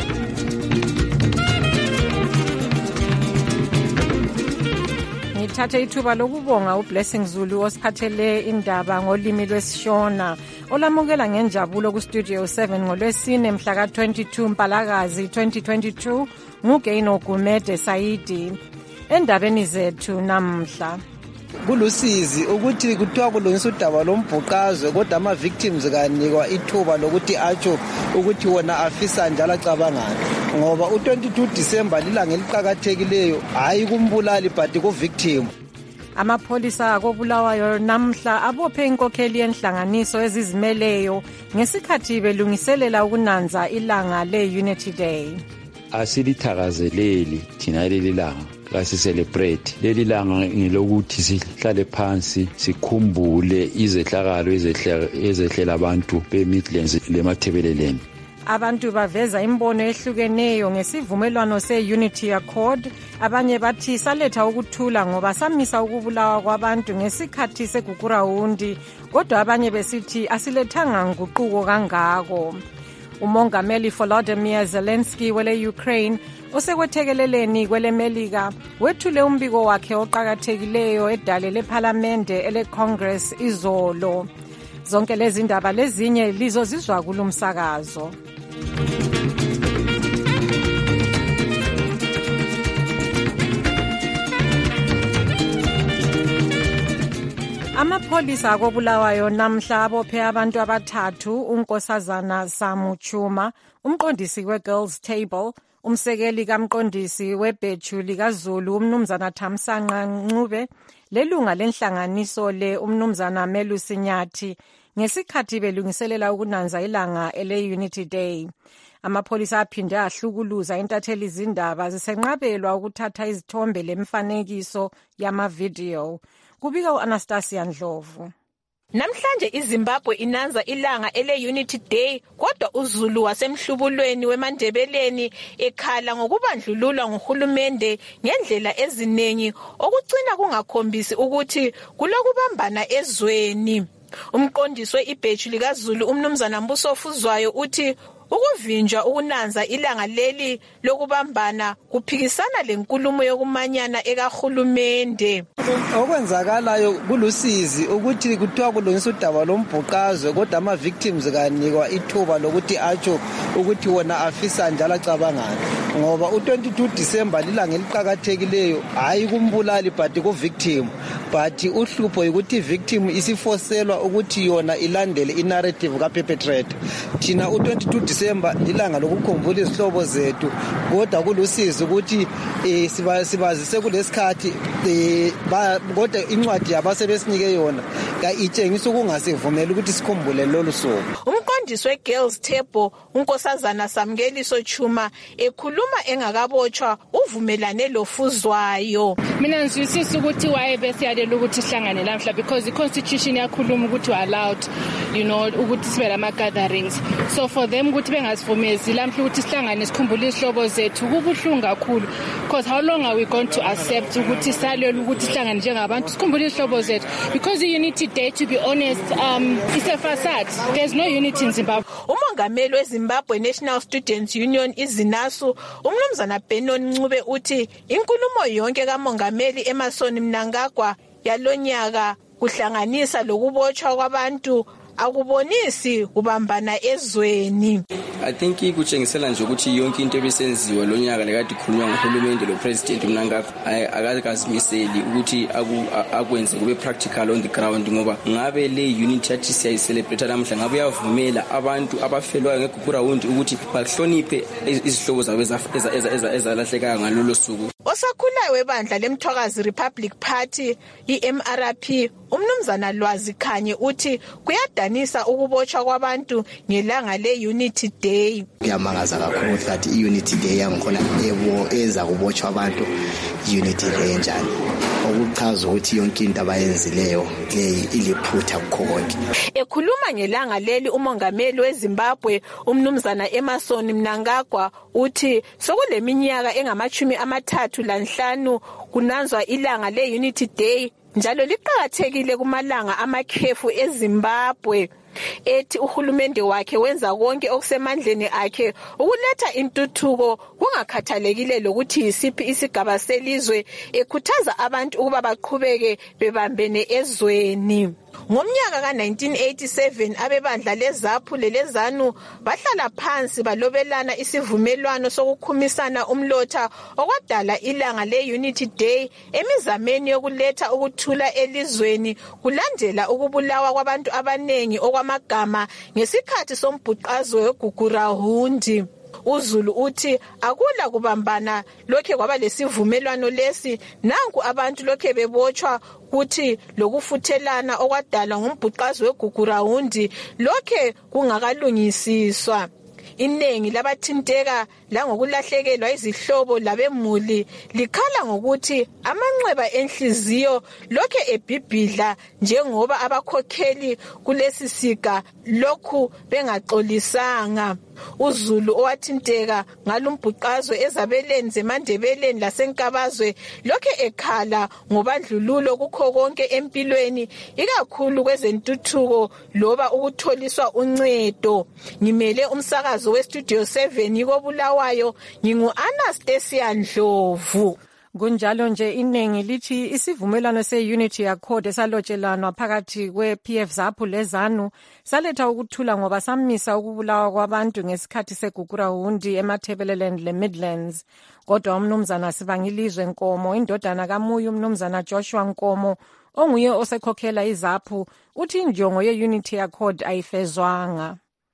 S23: Ngithathe ithuba lokubonga uBlessing Zulu osiphathele indaba ngolimi lwesishona. Olamukela ngenjabulo ku-Studio seven ngolwesine mhla ka-twenty-two Mpalakazi twenty twenty-two nguGaino Gumede Saidi. Endabeni zethu namhla
S24: kulusizi ukuthi kuthiwa kulungiswa udaba lombhuqazwe kodwa ama-victims kanikwa ithuba lokuthi atsho ukuthi wona afisa njalo acabangani, ngoba u-twenty-two December lilanga eliqakathekileyo hayi kumbulali but ku-victim.
S23: Amapholisa akobulawayo namhla abophe inkokheli yenhlanganiso ezizimeleyo ngesikhathi belungiselela ukunanza ilanga le-Unity Day.
S25: Asilithakazeleli thina leli langa kasicelebrate leli langa ngelokuthi sihlale phansi sikhumbule izehlakalo ezehlela abantu beMidlands lemathebeleleni.
S23: Abantu baveza imbono ehlukeneyo ngesivumelwano se-Unity Accord. Abanye bathi saletha ukuthula ngoba samisa ukubulawa kwabantu ngesikhathi segukurahundi, kodwa abanye besithi asilethanga nguquko kangako. Umongameli Volodymyr Zelensky wele Ukraine osekwethekeleleni kwele Melika wethule umbiko wakhe oqhakathekileyo edale leParliamente ele Congress izolo. Zonke lezi ndaba lezinye lizozizwa kulumsakazo. Amapholisa akobulawayo namhla abophe abantu abathathu, unkosazana Samu Chuma, umqondisi we-Girls Table, umsekeli kamqondisi webheju likaZulu umnumzana Thamsanqa Ncube, lelunga lenhlanganiso le umnumzana Melusi Nyathi, ngesikhathi belungiselela ukunanza ilanga ele-Unity Day. Amapholisa aphinde ahlukuluza intatheli izindaba zisenqabelwa ukuthatha izithombe lemfanekiso yamavidiyo. Kubika u-Anastasia Ndlovu.
S26: Namhlanje iZimbabwe inanza ilanga ele-Unity Day, kodwa uZulu wasemhlubulweni weMandebeleni ekhala ngokubandlululwa nguhulumende ngendlela ezinengi okugcina kungakhombisi ukuthi kulokubambana ezweni. Umqondisi we-ibheju likaZulu umnumzana Mbuso Fuzwayo uthi ukuvinjwa ukunanza ilanga leli lokubambana kuphikisana lenkulumo yokumanyana ekahulumende.
S24: Okwenzakalayo kulusizi ukuthi kuthiwa kulungiswa udaba lombhuqazwe kodwa ama-victims kanikwa ithuba lokuthi atsho ukuthi wona afisa njalo acabangani, ngoba u-twenty-two December lilanga eliqakathekileyo hayi kumbulali but ku-victim. But uhlupho ukuthi i-victim isifoselwa ukuthi yona ilandele i-narrative ka-perpetrator. Thina u-twenty-two December lilanga lokukhumbula izihlobo zethu, kodwa kulusizi ukuthi eh, sibazise kulesikhathi eh, kodwa incwadi yabasebesinike yona itshengisa ukungasivumeli ukuthi sikhumbule lolu suku.
S26: Umqondisi we-Girls Table unkosazana Samkeliso Chuma ekhuluma engakabotshwa uvumelane lofuzwayo.
S27: Mina ngizwisisa ukuthi wayebesiyalela ukuthi sihlangane lamhla because i-constitution yakhuluma ukuthi allowed, you know, ukuthi sibe lama gatherings. So for them ukuthi bengasivumezi lamhla ukuthi sihlangane sikhumbule izihlobo zethu kubuhlungu kakhulu, because how long are we going to accept ukuthi salele ukuthi sihlangane njengabantu sikhumbule izihlobo zethu? Because the Unity Day, to be honest, um, it's a facade. There's no unity in Zimbabwe.
S26: Umongameli weZimbabwe National Students Union iZINASU umnumzana Benon Ncube uthi inkulumo yonke kamongameli Emmerson Mnangagwa yalonyaka kuhlanganisa lokubotshwa kwabantu akubonisi kubambana ezweni.
S17: I think kutshengisela nje ukuthi yonke into ebisenziwa lo nyaka lekade ikhulunywa nguhulumende lo president Mnangagwa akakazimiseli ukuthi akwenze kube practical on the ground, ngoba ngabe le unity yathi siyayicelebrate namhla ngabe uyavumela abantu abafelwayo ngeGugurawundi ukuthi bahloniphe izihlobo zabo ezalahlekayo ngalolo suku.
S26: Osakhulayo webandla lemthokazi Republic Party i-M R P umnumzana Lwazi Khanye uthi kuyadanisa ukubotshwa kwabantu ngelanga le-Unity Day.
S1: Kuyamangaza kakhulu ukuthi i-Unity Day yangikhona ebo eza kubotshwa abantu Unity Day njani, okuchaza ukuthi yonke into abayenzileyo iliphutha kukho konke.
S26: Ekhuluma ngelanga leli umongameli weZimbabwe umnumzana Emmerson Mnangagwa uthi sokuleminyaka engamachumi amathathu lanhlanu kunanzwa ilanga le-Unity Day njalo liqhakathekile kumalanga amakhefu eZimbabwe. Ethi uhulumende wakhe wenza konke okusemandleni akhe ukuletha intuthuko kungakhathalekile lokuthi yisiphi isigaba selizwe, ekhuthaza abantu ukuba baqhubeke bebambene ezweni. Ngomnyaka ka nineteen eighty-seven abebandla leZAPU leleZANU bahlala phansi balobelana isivumelwano sokukhumisana umlotha okwadala ilanga le-Unity Day emizameni yokuletha ukuthula elizweni kulandela ukubulawa kwabantu abanengi okwamagama ngesikhathi sombhuqazwe weGugurawundi. uZulu uthi akula kubambana lokhe kwaba lesivumelwano lesi, nanku abantu lokhe bebotshwa kuthi lokufuthelana okwadalwa ngumbhuqazi weGugurawundi lokhe kungakalungisiswa. Inengi labathinteka langokulahlekelwa izihlobo labemuli likhala ngokuthi amanxeba enhliziyo lokhe ebhibhidla njengoba abakhokheli kulesi siga lokhu bengaxolisanga. uZulu owathinteka ngalumbhuqazwe ezabeleni zeMandebeleni laseNkabazwe lokhe ekhala ngobandlululo kukho konke empilweni, ikakhulu kwezentuthuko loba ukutholiswa uncedo. Ngimele umsakazo weStudio seven ikobulawayo, ngingu-Anastasia Ndlovu.
S23: Kunjalo nje iningi lithi isivumelwano se-Unity Accord esalotshelanwa phakathi kwe-P F ZAPU leZANU saletha ukuthula ngoba samisa ukubulawa kwabantu ngesikhathi seGugurawundi eMatabeleland le-Midlands. Kodwa umnumzana Sibangilizwe Nkomo, indodana kaMuyi umnumzana Joshua Nkomo, onguye osekhokhela iZAPU, uthi injongo ye-Unity Accord ayifezwanga.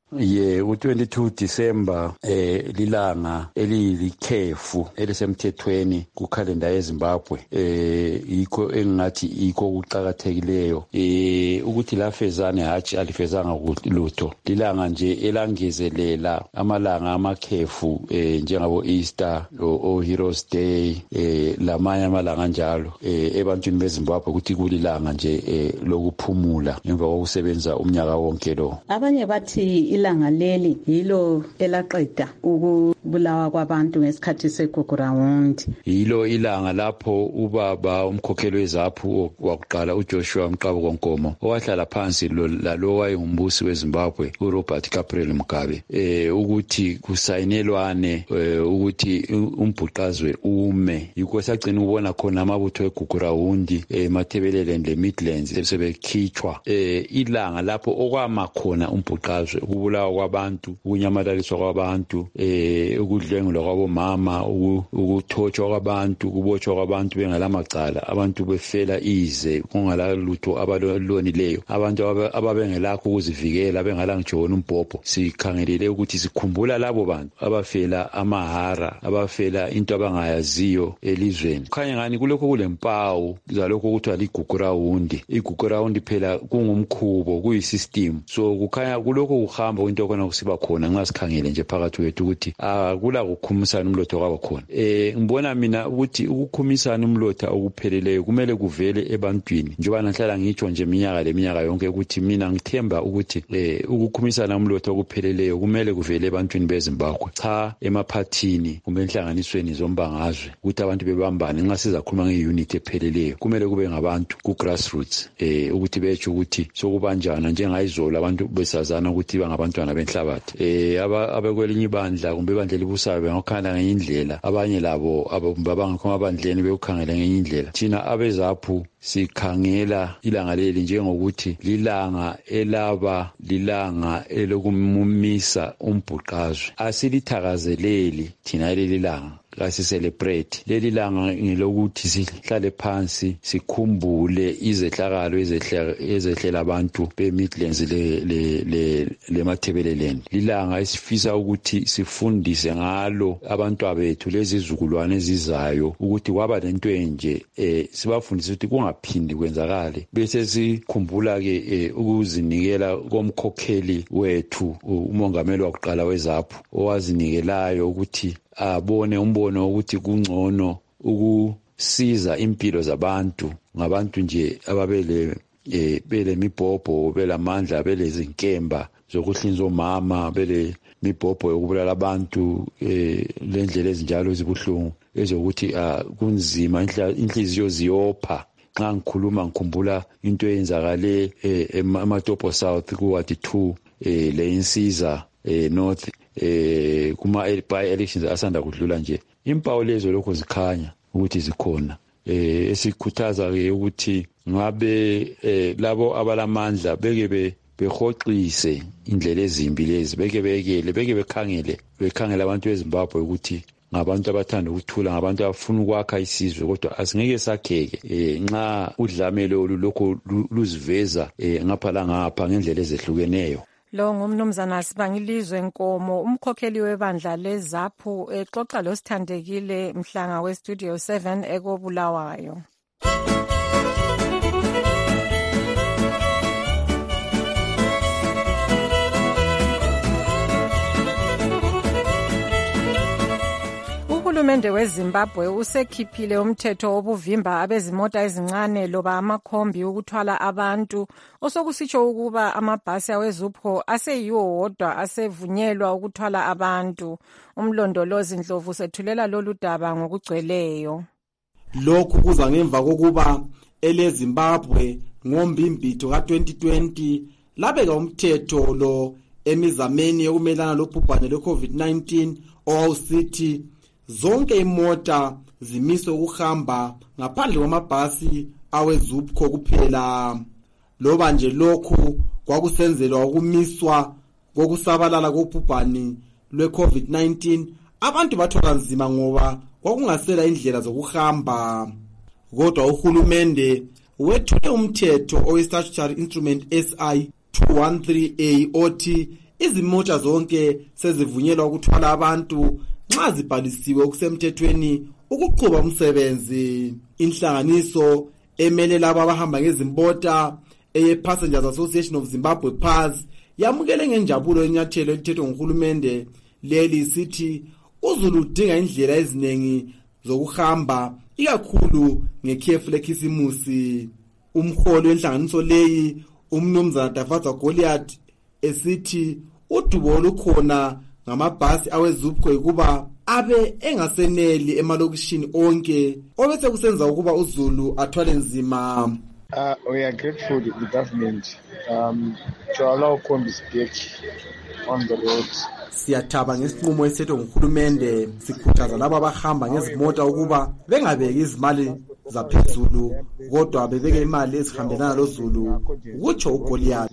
S25: Ye u-twenty-two December eh lilanga elilikhefu elisemthethweni kukhalenda yeZimbabwe, eh yikho engathi yikho kuqhakathekileyo eh ukuthi lafezane hatshi alifezanga lutho. Lilanga nje elangezelela amalanga amakhefu eh njengabo Easter o Heroes Day eh lamanye amalanga njalo eh ebantwini beZimbabwe ukuthi kulilanga nje eh lokuphumula emva kokusebenza umnyaka wonke lo.
S22: Abanye bathi ilanga leli yilo elaqeda ukubulawa kwabantu ngesikhathi seGugurawundi.
S25: Yilo ilanga lapho ubaba umkhokheli weZAPU wakuqala uJoshua Mqabo Nkomo owahlala phansi lalo wayengumbusi weZimbabwe uRobert Gabriel Mugabe eh ukuthi kusayinelwane ukuthi umbhuqazwe ume. Yikho sagcina ubona khona amabutho eGugurawundi eMatabeleland le-Midlands sebekhitshwa eh ilanga lapho okwama khona umbhuqazwe ukubulawa kwabantu, ukunyamalaliswa kwabantu, eh ukudlengulwa kwabomama, ukuthothwa kwabantu, kubotshwa kwabantu bengalamacala, abantu befela ize kungalalutho abalonileyo, abantu ababengelakho ukuzivikela bengalangijona umbhobho. Sikhangelele ukuthi sikhumbula labo bantu abafela amahara, abafela into abangayaziyo elizweni. Khanya ngani kulokho kulempawu zalokho kuthiwa liGugurawundi. iGugurawundi phela kungumkhubo, kuyisystem. So kukhanya kulokho kuhamba into khona kusiba khona nxa sikhangele nje phakathi kwethu ukuthi akula ukukhumisana umlotha kwaba khona. Eh ngibona mina ukuthi ukukhumisana umlotha okupheleleyo kumele kuvele ebantwini. Njengoba nahlala ngitsho nje iminyaka leminyaka yonke ukuthi mina ngithemba ukuthi eh ukukhumisana umlotha okupheleleyo kumele kuvele ebantwini beZimbabwe. Cha emaphathini kumbe enhlanganisweni zombangazwe ukuthi abantu bebambane nxa sizakhuluma ngeunity epheleleyo. Kumele kube ngabantu ku grassroots eh ukuthi betsho ukuthi sokubanjana njengayizolo abantu besazana ukuthi bangabantwana benhlabathi. Eh abekwelinye ibandla kumbe ibandla libusayo bengakhanda ngenye indlela, abanye labo abangakho abandleni bekukhangela ngenye indlela. Thina abezaphu sikhangela ilanga leli njengokuthi lilanga elaba lilanga elokumumisa umbhuqazwe. Asilithakazeleli thina leli langa kasi celebrate leli langa ngelokuthi sihlale phansi sikhumbule izehlakalo ezehlela abantu beMidlands le le le lemathebeleleni. Lilanga esifisa ukuthi sifundise ngalo abantu abethu lezi izukulwane ezizayo ukuthi kwaba lento enje eh sibafundise ukuthi kungaphindi kwenzakale. Bese sikhumbula ke ukuzinikela komkhokheli wethu umongameli wakuqala wezaphu owazinikelayo ukuthi abone umbono ukuthi kungcono ukusiza impilo zabantu ngabantu nje ababele eh bele mibhobho belamandla bele zinkemba zokuhlinza omama bele mibhobho yokubulala abantu eh lendlela ezinjalo ezibuhlungu ezokuthi kunzima inhliziyo ziyopha. Xa ngikhuluma ngikhumbula into eyenzakale eMatopo South kuward two eh le insiza eh north eh kuma by elections asanda kudlula nje. Impawu lezo lokho zikhanya ukuthi zikhona. Eh esikhuthaza ke ukuthi ngabe eh labo abalamandla beke be behoxise indlela ezimbi lezi, beke bekele beke bekhangele bekhangela abantu beZimbabwe ukuthi ngabantu abathanda ukuthula, ngabantu abafuna ukwakha isizwe, kodwa asingeke sakheke eh nxa udlamelo olulokho luziveza eh ngapha la ngapha ngendlela ezehlukeneyo.
S23: Lo ngumnumzana Sibangilizwe Nkomo, umkhokheli webandla leZaphu, exoxa lo Sithandekile Mhlanga we Studio seven ekobulawayo. Uhulumende weZimbabwe usekhiphile umthetho wobuvimba abezimota ezincane loba amakhombi ukuthwala abantu, osokusitsho ukuba amabhasi awezupho aseyiwo wodwa asevunyelwa ukuthwala abantu. Umlondolozi Ndlovu sethulela lolu daba ngokugcweleyo.
S3: Lokhu kuza ngemva kokuba eleZimbabwe ngombimbitho ka twenty twenty labeka umthetho lo emizameni yokumelana lobhubhane lwe-COVID nineteen owawusithi zonke imota zimiswe ukuhamba ngaphandle kwamabhasi awezupho kuphela. Loba nje lokhu kwakusenzelwa ukumiswa kokusabalala kobhubhane lwe-COVID nineteen, abantu bathola nzima ngoba kwakungasela indlela zokuhamba. Kodwa uhulumende wethule umthetho owe-Statutory Instrument S I two thirteen A othi izimota zonke sezivunyelwa ukuthwala abantu nxa zibhalisiwe okusemthethweni ukuqhuba umsebenzi. Inhlanganiso emele labo abahamba ngezimota eye-Passengers Association of Zimbabwe P A Z yamukele ngenjabulo inyathelo elithethwe nguhulumende leli sithi uZulu udinga indlela eziningi zokuhamba ikakhulu ngekhefu lekhisimusi. Umholi wenhlanganiso leyi umnumzana Dafaza Goliath esithi udubo olukhona ngamabhasi awezupho ukuba abe engaseneli emalokishini onke obese kusenza ukuba uZulu athwale nzima.
S8: Uh, we are grateful to the government um, to allow combis back on the roads.
S3: Siyathaba ngesinqumo esethwe nguhulumende, sikhuthaza labo abahamba ngezimota ukuba bengabeki izimali zaphezulu kodwa bebeke imali ezihambelana loZulu, kutsho uGoliath.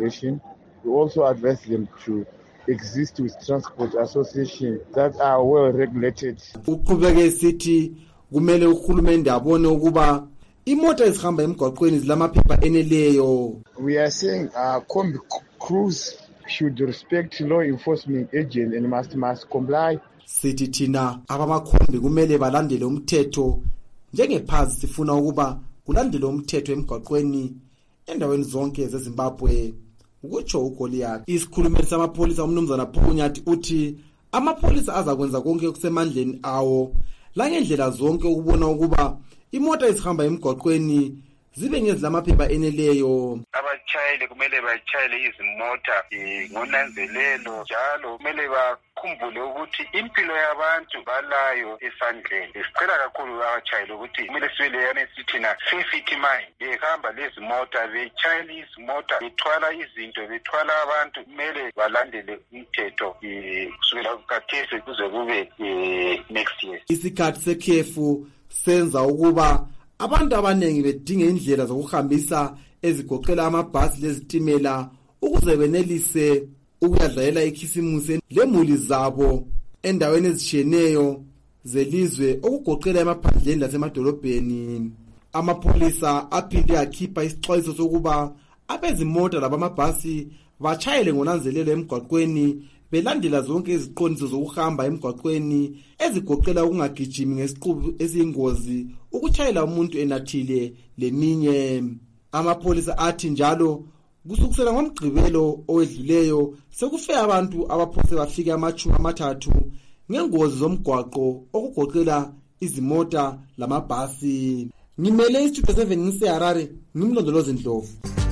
S8: We also advise them to exist with transport associations that are well regulated.
S3: Uqhubeke sithi kumele uhulumende abone ukuba imota ezihamba emgwaqweni zilamaphepha eneleyo.
S8: We are saying uh, combi crews should respect law enforcement agents and must must comply.
S3: Sithi thina abamakhombi kumele balandele umthetho. Njengephazi sifuna ukuba kulandele umthetho emgwaqweni endaweni zonke zeZimbabwe, ukutsho uGoliath. Isikhulumeli samapholisa umnumzana Phunyathi uthi amapholisa azakwenza konke okusemandleni awo langendlela zonke ukubona ukuba imota ezihamba emgwaqweni zibe ngezilamaphepha eneleyo.
S6: Abashayeli kumele bashayele izimota ngonanzelelo njalo kumele bakhumbule ukuthi impilo yabantu balayo esandleni. Sicela kakhulu abashayeli ukuthi kumele sibeleyane sithina safety mind. Behamba lezi mota, beshayela izimota, bethwala izinto, bethwala abantu, kumele balandele umthetho kusukela kukhathesi kuze kube next year.
S3: Isikhathi sekhefu senza ukuba abantu abanengi bedinga indlela zokuhambisa ezigoqela amabhasi lezitimela ukuze benelise ukuyadlalela ikhisimusi lemuli zabo endaweni ezitshiyeneyo zelizwe okugoqela emaphandleni lasemadolobheni. Amapholisa aphinde akhipha isixwayiso sokuba abezimota labamabhasi bachayele ngonanzelelo emgwaqweni belandela zonke iziqondiso zokuhamba emgwaqweni ezigoqela ukungagijimi ngesiqubu esiyingozi, ukuchayela umuntu enathile leminye. Amapholisa athi njalo kusukusela ngomgqibelo owedluleyo sekufe abantu abaphose bafika amachumi amathathu ngengozi zomgwaqo okugoqela izimota lamabhasi. Ngimele iStudio seven ngiseHarare, ngimlondolozi Ndlovu.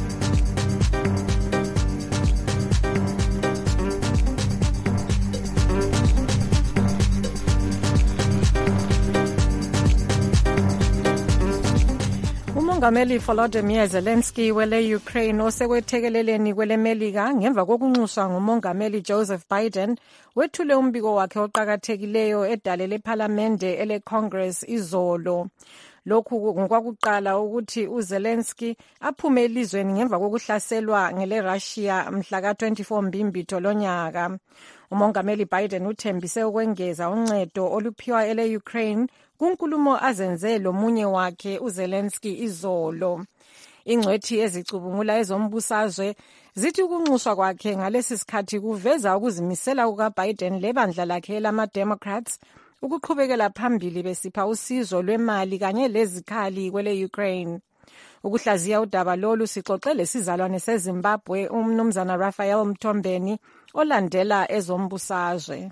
S23: uMongameli Volodymyr Zelensky wele Ukraine osekwethekeleleni kwele Melika ngemva kokunxuswa nguMongameli Joseph Biden wethule umbiko wakhe oqhakathekileyo edale lePhalamende ele Congress izolo. Lokhu ngokwakuqala ukuthi uZelensky aphume elizweni ngemva kokuhlaselwa ngele Russia mhla ka twenty-four Mbimbitho lonyaka. uMongameli Biden uthembise ukwengeza uncedo oluphiwa ele Ukraine kunkulumo azenze lo munye wakhe uZelensky izolo. Ingcwethi ezicubungula ezombusazwe zithi ukunxuswa kwakhe ngalesi sikhathi kuveza ukuzimisela kukaBiden lebandla lakhe lama-Democrats ukuqhubekela phambili besipha usizo lwemali kanye lezikhali kwele Ukraine. Ukuhlaziya udaba lolu sixoxe lesizalwane seZimbabwe umnumzana Raphael Mtombeni olandela ezombusazwe.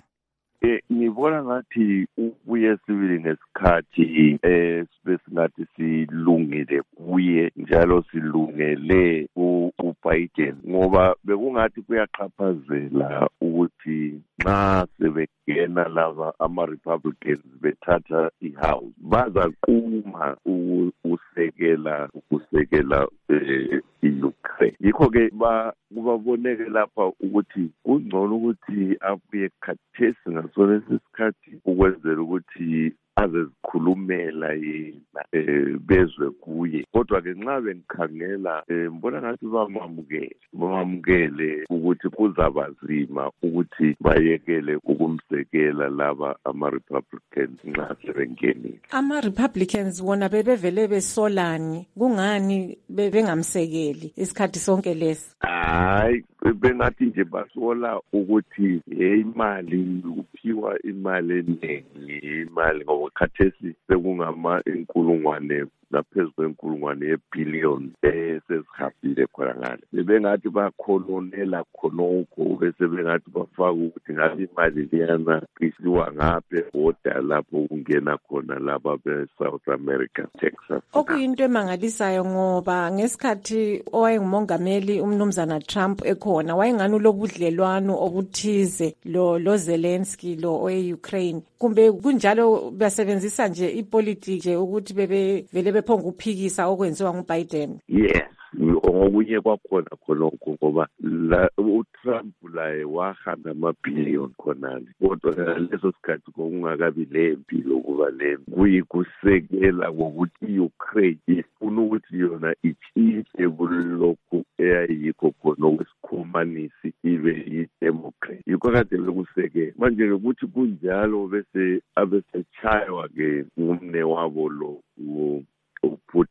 S9: Ngibona ngathi ubuye sibili ngesikhathi eh besingathi silungile kuye njalo silungele uBiden ngoba bekungathi kuyaqhaphazela ukuthi nxa sebegena laba ama-Republicans bethatha ihouse bazaquma ukusekela ukusekela i-Ukraine. Yikho-ke kubaboneke lapha ukuthi kungcono ukuthi abuye khathesi ngaso lesi sikhathi ukwenzela ukuthi azezikhulumela yena bezwe kuye. Kodwa-ke nxa bengikhangela ngibona ngathi bamamukele bamamukele ukuthi kuzabazima ukuthi bayekele ukumsekela laba ama-Republicans nxa sebengenile.
S23: Ama-Republicans wona bebevele besolani kungani bengamsekeli isikhathi sonke lesi?
S9: Hayi, bengathi nje basola ukuthi imali uphiwa imali eningi, imali ngoba khathesi sekungama inkulungwane naphezu kwenkulungwane yebhiliyoni esezihambile khona ngale. Bebengathi bakhononela khonokho bese bengathi bafaka ukuthi ngabe imali liyana isiwa ngaphe oda lapho kungena khona laba be-South America, Texas.
S23: Okuyinto emangalisayo ngoba ngesikhathi owayengumongameli umnumzana Trump ekhona wayengani lobudlelwano obuthize lo lo Zelensky lo owe-Ukraine. Kumbe kunjalo basebenzisa nje ipolitiki nje ukuthi bebe vele bephonga uphikisa okwenziwa nguBiden?
S9: Yes, ngokunye kwakhona khonokho ngoba la uTrump laye wahamba amabhiliyoni khonale kodwa leso sikhathi kokungakabi lempilo kuba le kuyikusekela ngokuthi i-Ukraine ifuna ukuthi yona itshintshe kulokhu eyayikho khona okwesikhomanisi ibe yi-Democrat. Yikho kade bekusekela manje ukuthi kunjalo bese abesechaywa ke ngumne wabo lo uPutin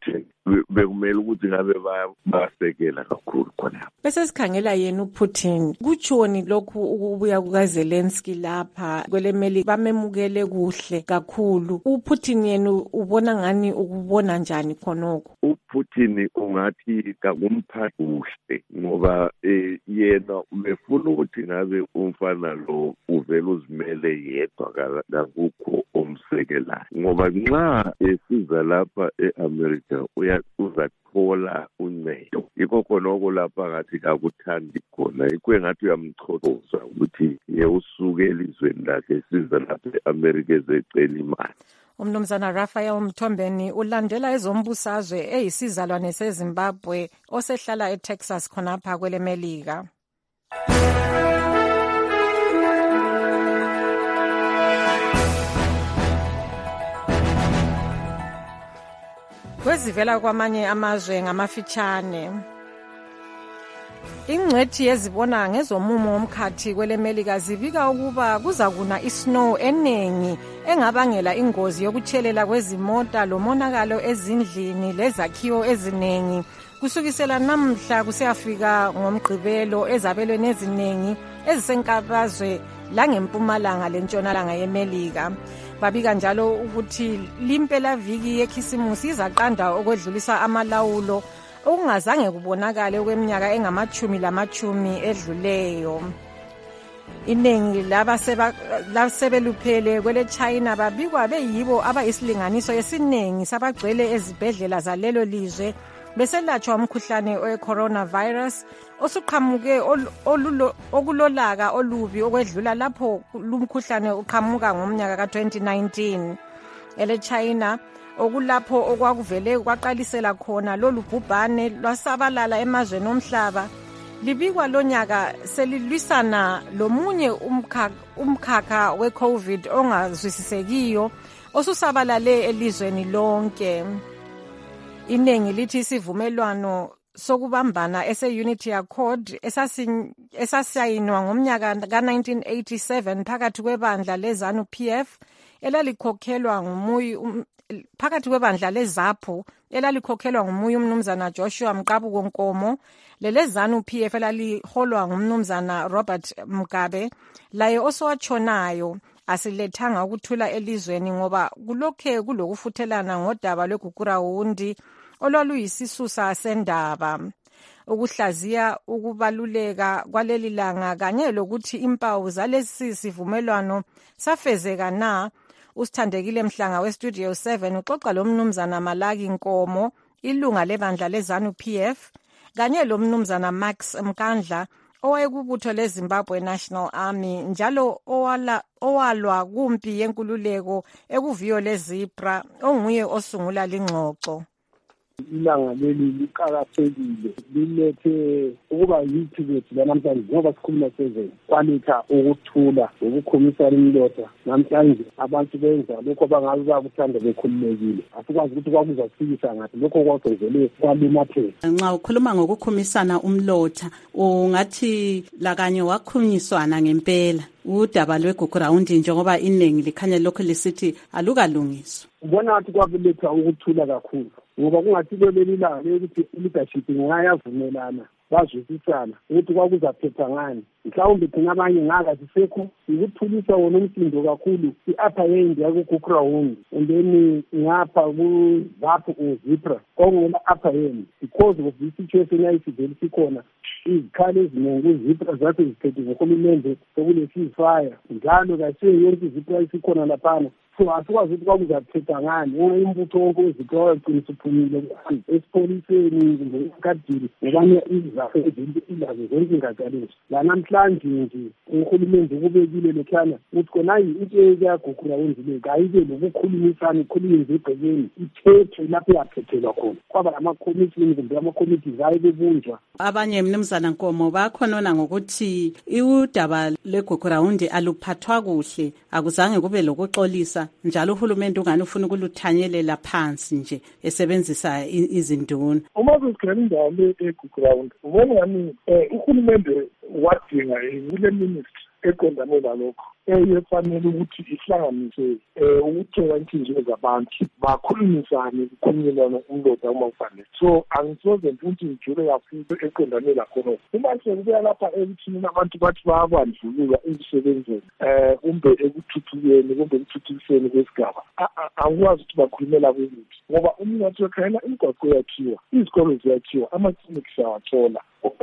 S9: bekumele ukuthi ngabe basekela kakhulu khona.
S23: Bese sikhangela yena uPutin. Kutshoni lokhu ukubuya kukaZelensky lapha kwele Melika bamemukele kuhle kakhulu. uPutin yena ubona ngani ukubona njani khonoko?
S9: uPutin ungathi kakumphathi kuhle ngoba eh, yena umefuna ukuthi ngabe umfana lo uvela uzimele yedwa akukho omsekelayo ngoba nxa esiza lapha eAmerica uya uzathola uncedo yikho khonoko lapha ngathi akuthandi khona ikwe ngathi uyamchothoza ukuthi ye usuke elizweni lakhe esiza lapha eAmerica ezecela imali.
S23: Umnumzana Raphael Mthombeni ulandela ezombusazwe eyisizalwane seZimbabwe osehlala eTexas khonapha kwele Melika. Kwezivela kwamanye amazwe ngamafitshane. Ingcwethi yezibona ngezomumo womkhathi kwele Melika zibika ukuba kuzakuna isnow enengi engabangela ingozi yokutshelela kwezimota lomonakalo ezindlini lezakhiwo ezinengi kusukisela namhla kusiyafika ngomgqibelo ezabelweni ezinengi ezisenkabazwe langempumalanga lentshonalanga yeMelika. Babika njalo ukuthi limpela viki yekhisimusi izaqanda okwedlulisa amalawulo okungazange kubonakale kweminyaka engamachumi lamachumi edluleyo. Iningi labasebeluphele kwele China babikwa beyibo abayisilinganiso esinengi sabagcwele ezibhedlela zalelo lizwe beselatshwa umkhuhlane we-coronavirus osuqhamuke okulolaka olubi okwedlula lapho lumkhuhlane uqhamuka ngomnyaka ka twenty nineteen. Ele China okulapho okwakuvele kwaqalisela khona lolu bhubhane lwasabalala emazweni omhlaba libikwa lonyaka selilwisana lomunye umkhakha umkhakha we-COVID ongazwisisekiyo osusabalale elizweni lonke. Inengi lithi isivumelwano sokubambana ese-Unity Accord esasayinwa ngomnyaka ka nineteen eighty-seven phakathi kwebandla leZANU P F elalikhokhelwa ngumuyi phakathi kwebandla leZAPU elalikhokhelwa ngumuyi umnumzana Joshua Mqabuko Nkomo leleZANU P F elaliholwa ngumnumzana Robert Mugabe laye osowatshonayo asilethanga ukuthula elizweni ngoba kulokhe kulokufuthelana ngodaba lweGugurawundi olwaluyisisusa sendaba. Ukuhlaziya ukubaluleka kwaleli langa kanye lokuthi impawu zalesi sivumelwano safezeka na. Usithandekile Mhlanga weStudio seven uxoxa lomnumzana Malaki Nkomo ilunga lebandla leZANU P F kanye lomnumzana Max Mkandla owayekubutho leZimbabwe National Army njalo owala owalwa kumpi yenkululeko ekuviyo leZipra onguye osungula lingxoxo.
S21: Ilanga leli liqakathekile lilethe ukuba yithi bethu namhlanje ngoba sikhuluma seven kwaletha ukuthula ukukhomisana imlotha namhlanje abantu benza lokho bangabe bakuthanda bekhululekile asikwazi ukuthi kwakuzasikisa ngathi lokho kwakwenzele kwalimaphela.
S22: Nxa ukhuluma ngokukhomisana umlotha ungathi lakanye wakhunyiswana ngempela udaba lweGugurawundi njengoba inengi likhanya lokho lisithi alukalungiswa.
S21: Ubona ukuthi kwakuletha ukuthula kakhulu ngoba kungathi leli langa ukuthi leadership ngayavumelana bazwisisana ukuthi kwakuzaphetha ngani mhlawumbe thina abanye ngaka sisekho ukuthulisa wona umsindo kakhulu i-upper end yakuGugurawundi and then ngapha kuZAPU uZipra kwakungena upper end because of this situation yayisivele sikhona izikhali eziningi kuZipra zathi ziphethe ngohulumende sekule ceasefire njalo kasiyo yonke iZipra isikhona laphana. So asikwazi ukuthi kwakuzaphetha ngani wona imbutho wonke wezipra waqinisa uphumile esipoliseni ngekadili ngobanye izakhe ezinto ilazo zonke ingaqaliswa la namhlanje nje uhulumende ukubekile lekhana ukuthi kona into eyaGugurawundi le kayibe lokukhulumisana ikhulunywe ngebhekeni ithethe lapho yaphethelwa khona kwaba ama-commission kumbe ama-committees ayebebunjwa.
S22: Abanye mnumzana Nkomo bakhonona ngokuthi udaba lweGugurawundi aluphathwa kuhle akuzange kube lokuxolisa njalo uhulumende ungani ufuna ukuluthanyelela phansi nje esebenzisa izinduna.
S21: Uma kusikhona indawo le eGugurawundi ubona ngani uhulumende wadinga kule ministry eqondane lalokho
S7: eyefanele ukuthi ihlanganise um ukuthola inhliziyo zabantu bakhulumisane kukhulunyelana umloda uma kufanele. So angisoze ukuthi ngijule kakhulu eqondane lakhona uma sekubuya lapha ekuthini abantu bathi bayabandlulula emsebenzini um kumbe ekuthuthukeni kumbe ekuthuthukiseni kwesigaba angikwazi ukuthi bakhulumela kweliphi ngoba umnotho wekhayela imigwaqo yakhiwa, izikolo ziyakhiwa, amaklinikhi siyawathola.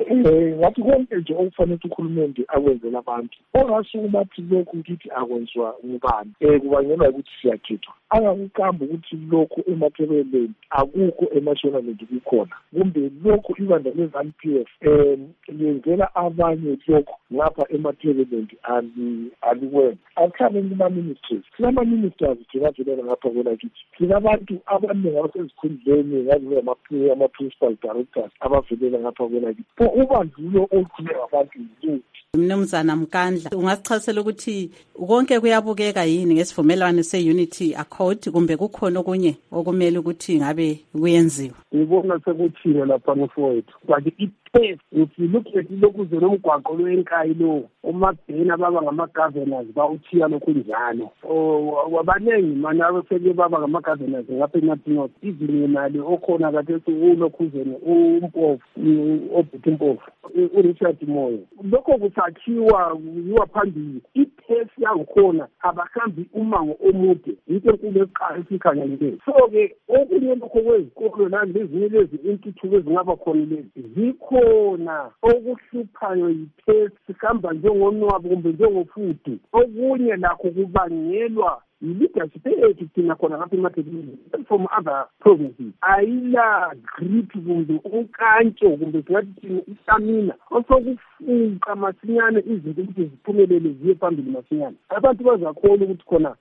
S7: Um ngathi konke nje okufanele ukuthi uhulumende akwenzela abantu ongasuke bathi lokhu ngithi akwenziwa ngubani um kubangelwa ukuthi siyakhethwa angakuqamba ukuthi lokhu emathebeleni akukho emashonalenti kukhona kumbe lokhu ibandla le-ZANU P F um liyenzela abanye lokhu ngapha emathebelenti alikwenza. Akukhameni kuma-ministries sinama-ministers thinavelela ngapha kwelakithi sinabantu abaningi abasezikhundleni ngazi ama-principal directors abavelela ngapha kwelakithi ubandlulo olukhulunywa ngabantu yiluphi.
S22: Mnumzana Mkandla, ungasichazela ukuthi konke kuyabukeka yini ngesivumelwano se-Unity Accord kumbe kukhona okunye okumele ukuthi ngabe kuyenziwa?
S21: Ngibona sekuthina lapha ngofowethu but i-test if you look at lokhu nomgwaqo lwenkayi lo umabhena baba ngama-governors bawuthiya lokhu njalo wabaningi mani abaseke baba ngama-governors ngapha eNorth North even imali okhona kathesi ulokhuzeni umpofu obhuti mpofu uRichard Moyo lokho kusakhiwa yiwa phambili i-test yangikhona abahambi umango omude yinto enkulu eqala esikhangelele. So-ke okunye lokho kwezikolo nangezinye lezi intuthuko ezingaba khona lezi zikhona okuhluphayo yi-test sihamba njengonwabo kumbe njengofudu okunye lakho kubangelwa leadership ethu thina khona ngapha emathebeleni from other provinces ayila grip kumbe ukantsho kumbe singathi thina istamina osokufuqa masinyane izinto ukuthi ziphumelele ziye phambili masinyane. Abantu bazakhona ukuthi khona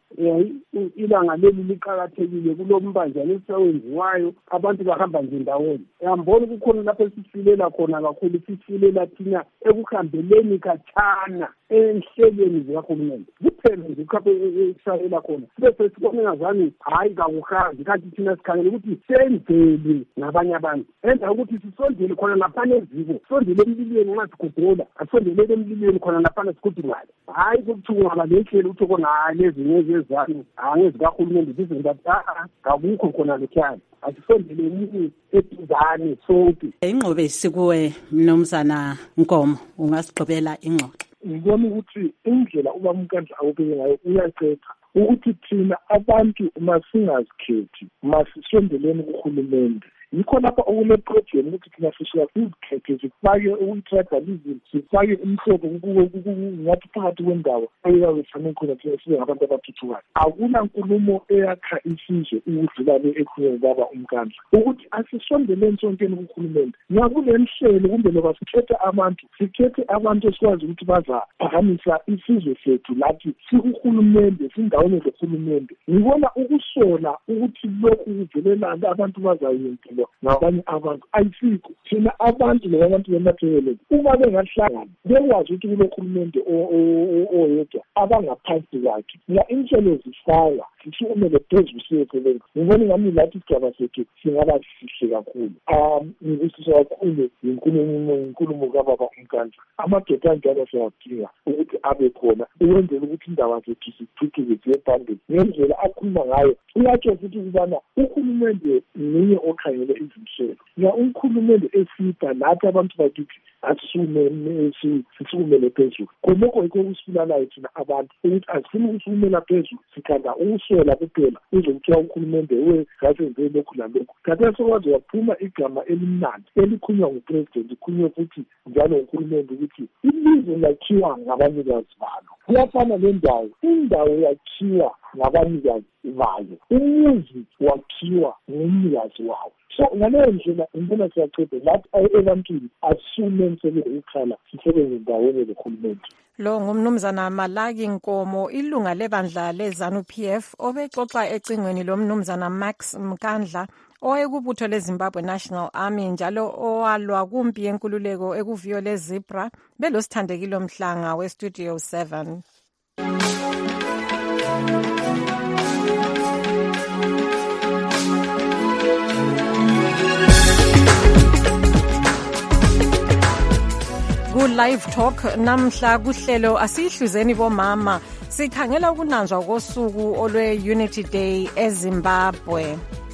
S21: ilanga leli liqakathekile kulo mbanjane esiwenziwayo abantu bahamba nje ndawonye. Yambona kukhona lapho esisilela khona kakhulu sisilela thina ekuhambeleni khatshana enhlelweni zikahulumende kuphela nje khaphe esayela khona bese sibone ngazani hayi kakuhambi kanti thina sikhangela ukuthi senzele nabanye abantu enza ukuthi sisondele khona laphana eziko sondele emlilweni nxa sigudula asondele emlilweni khona laphana sigudumali hayi kuthungwa lehlelo ukuthi kona lezinye zezanu angezikahulumende zizenza akukho khona lekhaya asisondele umuntu eduzane sonke.
S22: Ingqobe sikuwe Mnumzana Nkomo ungasigqibela ingxoxo.
S7: Ngibona ukuthi indlela ubaba Mkandla awubeke ngayo uyaqetha ukuthi thina abantu masingazikhethi masisondeleni kuhulumende yikho lapha okune-program ukuthi thina sisuka sizikhethe zifake uyi-tribalism sifake umhlobo ngathi phakathi kwendawo eyawefane khona thina sibe ngabantu abathuthukayo. Akuna nkulumo eyakha isizwe ukudlula le ekhulunywa ubaba uMkandla ukuthi asisondeleni sonkeni kuhulumende ngakule nhlelo kumbe loba sikhethe abantu sikhethe abantu esikwazi ukuthi bazaphakamisa isizwe sethu lathi sikuhulumende sindawone zohulumende. Ngibona ukusola ukuthi lokhu kuvelelani abantu bazayempilo ngabanye abantu ayisikho thina abantu labantu bemathebeleni uma bengahlangana bekwazi ukuthi kulohulumende oyedwa abangaphansi kwakhe la inhlelo zifaka sisukumele phezulu siyesebenza. Ngibona ngami lathi isigaba sethu singaba sihle kakhulu um ngibusisa kakhulu yinkulumo yinkulumo kababa uMkandla amadoda anjalo siyadinga ukuthi abe khona ukwenzela ukuthi indaba zethu zithuthuke ziye phambili ngendlela akhuluma ngayo. Uyatsho futhi ukubana uhulumende ninye okhangele izinhlelo ya ukhulumende esipha nathi abantu bakithi asisukumele phezulu khonokho yikho kusibulalayo thina abantu ukuthi asifuni ukusukumela phezulu sikhanda ukuswela kuphela uze kuthiwa uhulumende we ngasenze lokhu lalokhu khathesi sokwazi waphuma igama elimnandi elikhunywa ngupresident ikhunywe futhi njalo uhulumende ukuthi ilizwe lakhiwa ngabanikazi balo. Kuyafana nendawo indawo yakhiwa ngabanikazi bayo umuzi wakhiwa ngumnikazi wawo. So ngaleyo ndlela ngibona siyaqeda lathi ebantwini asisumensele ukhala sisebenze ndawonye nohulumende.
S23: Lo ngumnumzana Malaki Nkomo ilunga lebandla le-ZANU P F obexoxa ecingweni lomnumzana Max Mkandla owayekubutho leZimbabwe National Army njalo owalwa kumpi yenkululeko ekuviyo leZebra belosithandekile Mhlanga weStudio seven. Ku live talk namhla kuhlelo asihluzeni bomama sikhangela ukunanzwa kosuku olwe-Unity Day eZimbabwe.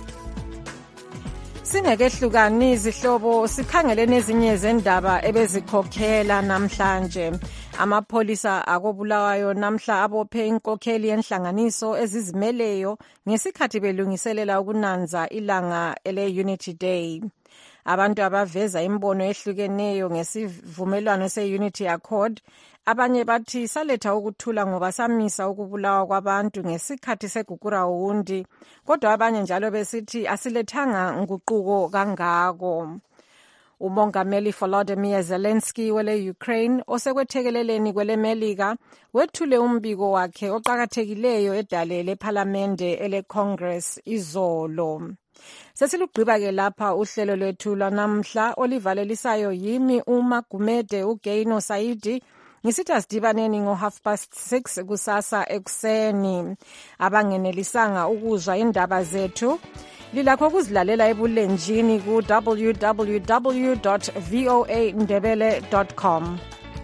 S23: Singekehlukani izihlobo sikhangele nezinye zendaba ebezikhokhela namhlanje. Amapholisa akobulawayo namhla abophe inkokheli yenhlanganiso ezizimeleyo ngesikhathi belungiselela ukunanza ilanga ele-Unity Day. Abantu abaveza imbono ehlukeneyo ngesivumelwano se-Unity Accord, abanye bathi saletha ukuthula ngoba samisa ukubulawa kwabantu ngesikhathi segugurawundi, kodwa abanye njalo besithi asilethanga nguquko kangako. Umongameli Volodymyr Zelensky wele-Ukraine osekwethekeleleni kwele-Melika wethule umbiko wakhe oqakathekileyo edale lephalamende ele-Congress izolo. Sesilugqiba-ke lapha uhlelo lwethu lwanamhla olivalelisayo yimi uma Gumede Ugaino Saidi. Ngisithi asidibaneni ngo-half past six kusasa ekuseni. Abangenelisanga ukuzwa indaba zethu lilakho ukuzilalela ebulenjini ku w w w dot v o a ndebele dot com.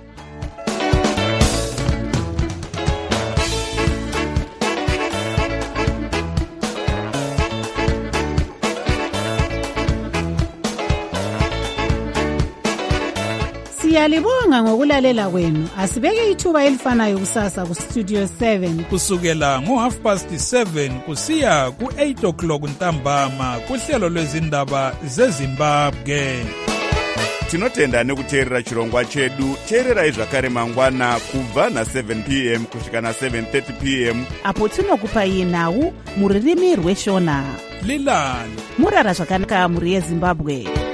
S20: Siyalibonga ngokulalela kwenu. Asibeke ithuba elifanayo kusasa ku Studio seven
S10: kusukela ngo half past seven kusiya ku eight o'clock ntambama kuhlelo lwezindaba zeZimbabwe.
S2: Tinotenda nekuteerera chirongwa chedu. Teererai zvakare mangwana kubva na seven p m kusvika na seven thirty p m
S20: apo tinokupai nhau muririmi rweshona.
S10: Lilani
S20: murara zvakanaka muri yeZimbabwe.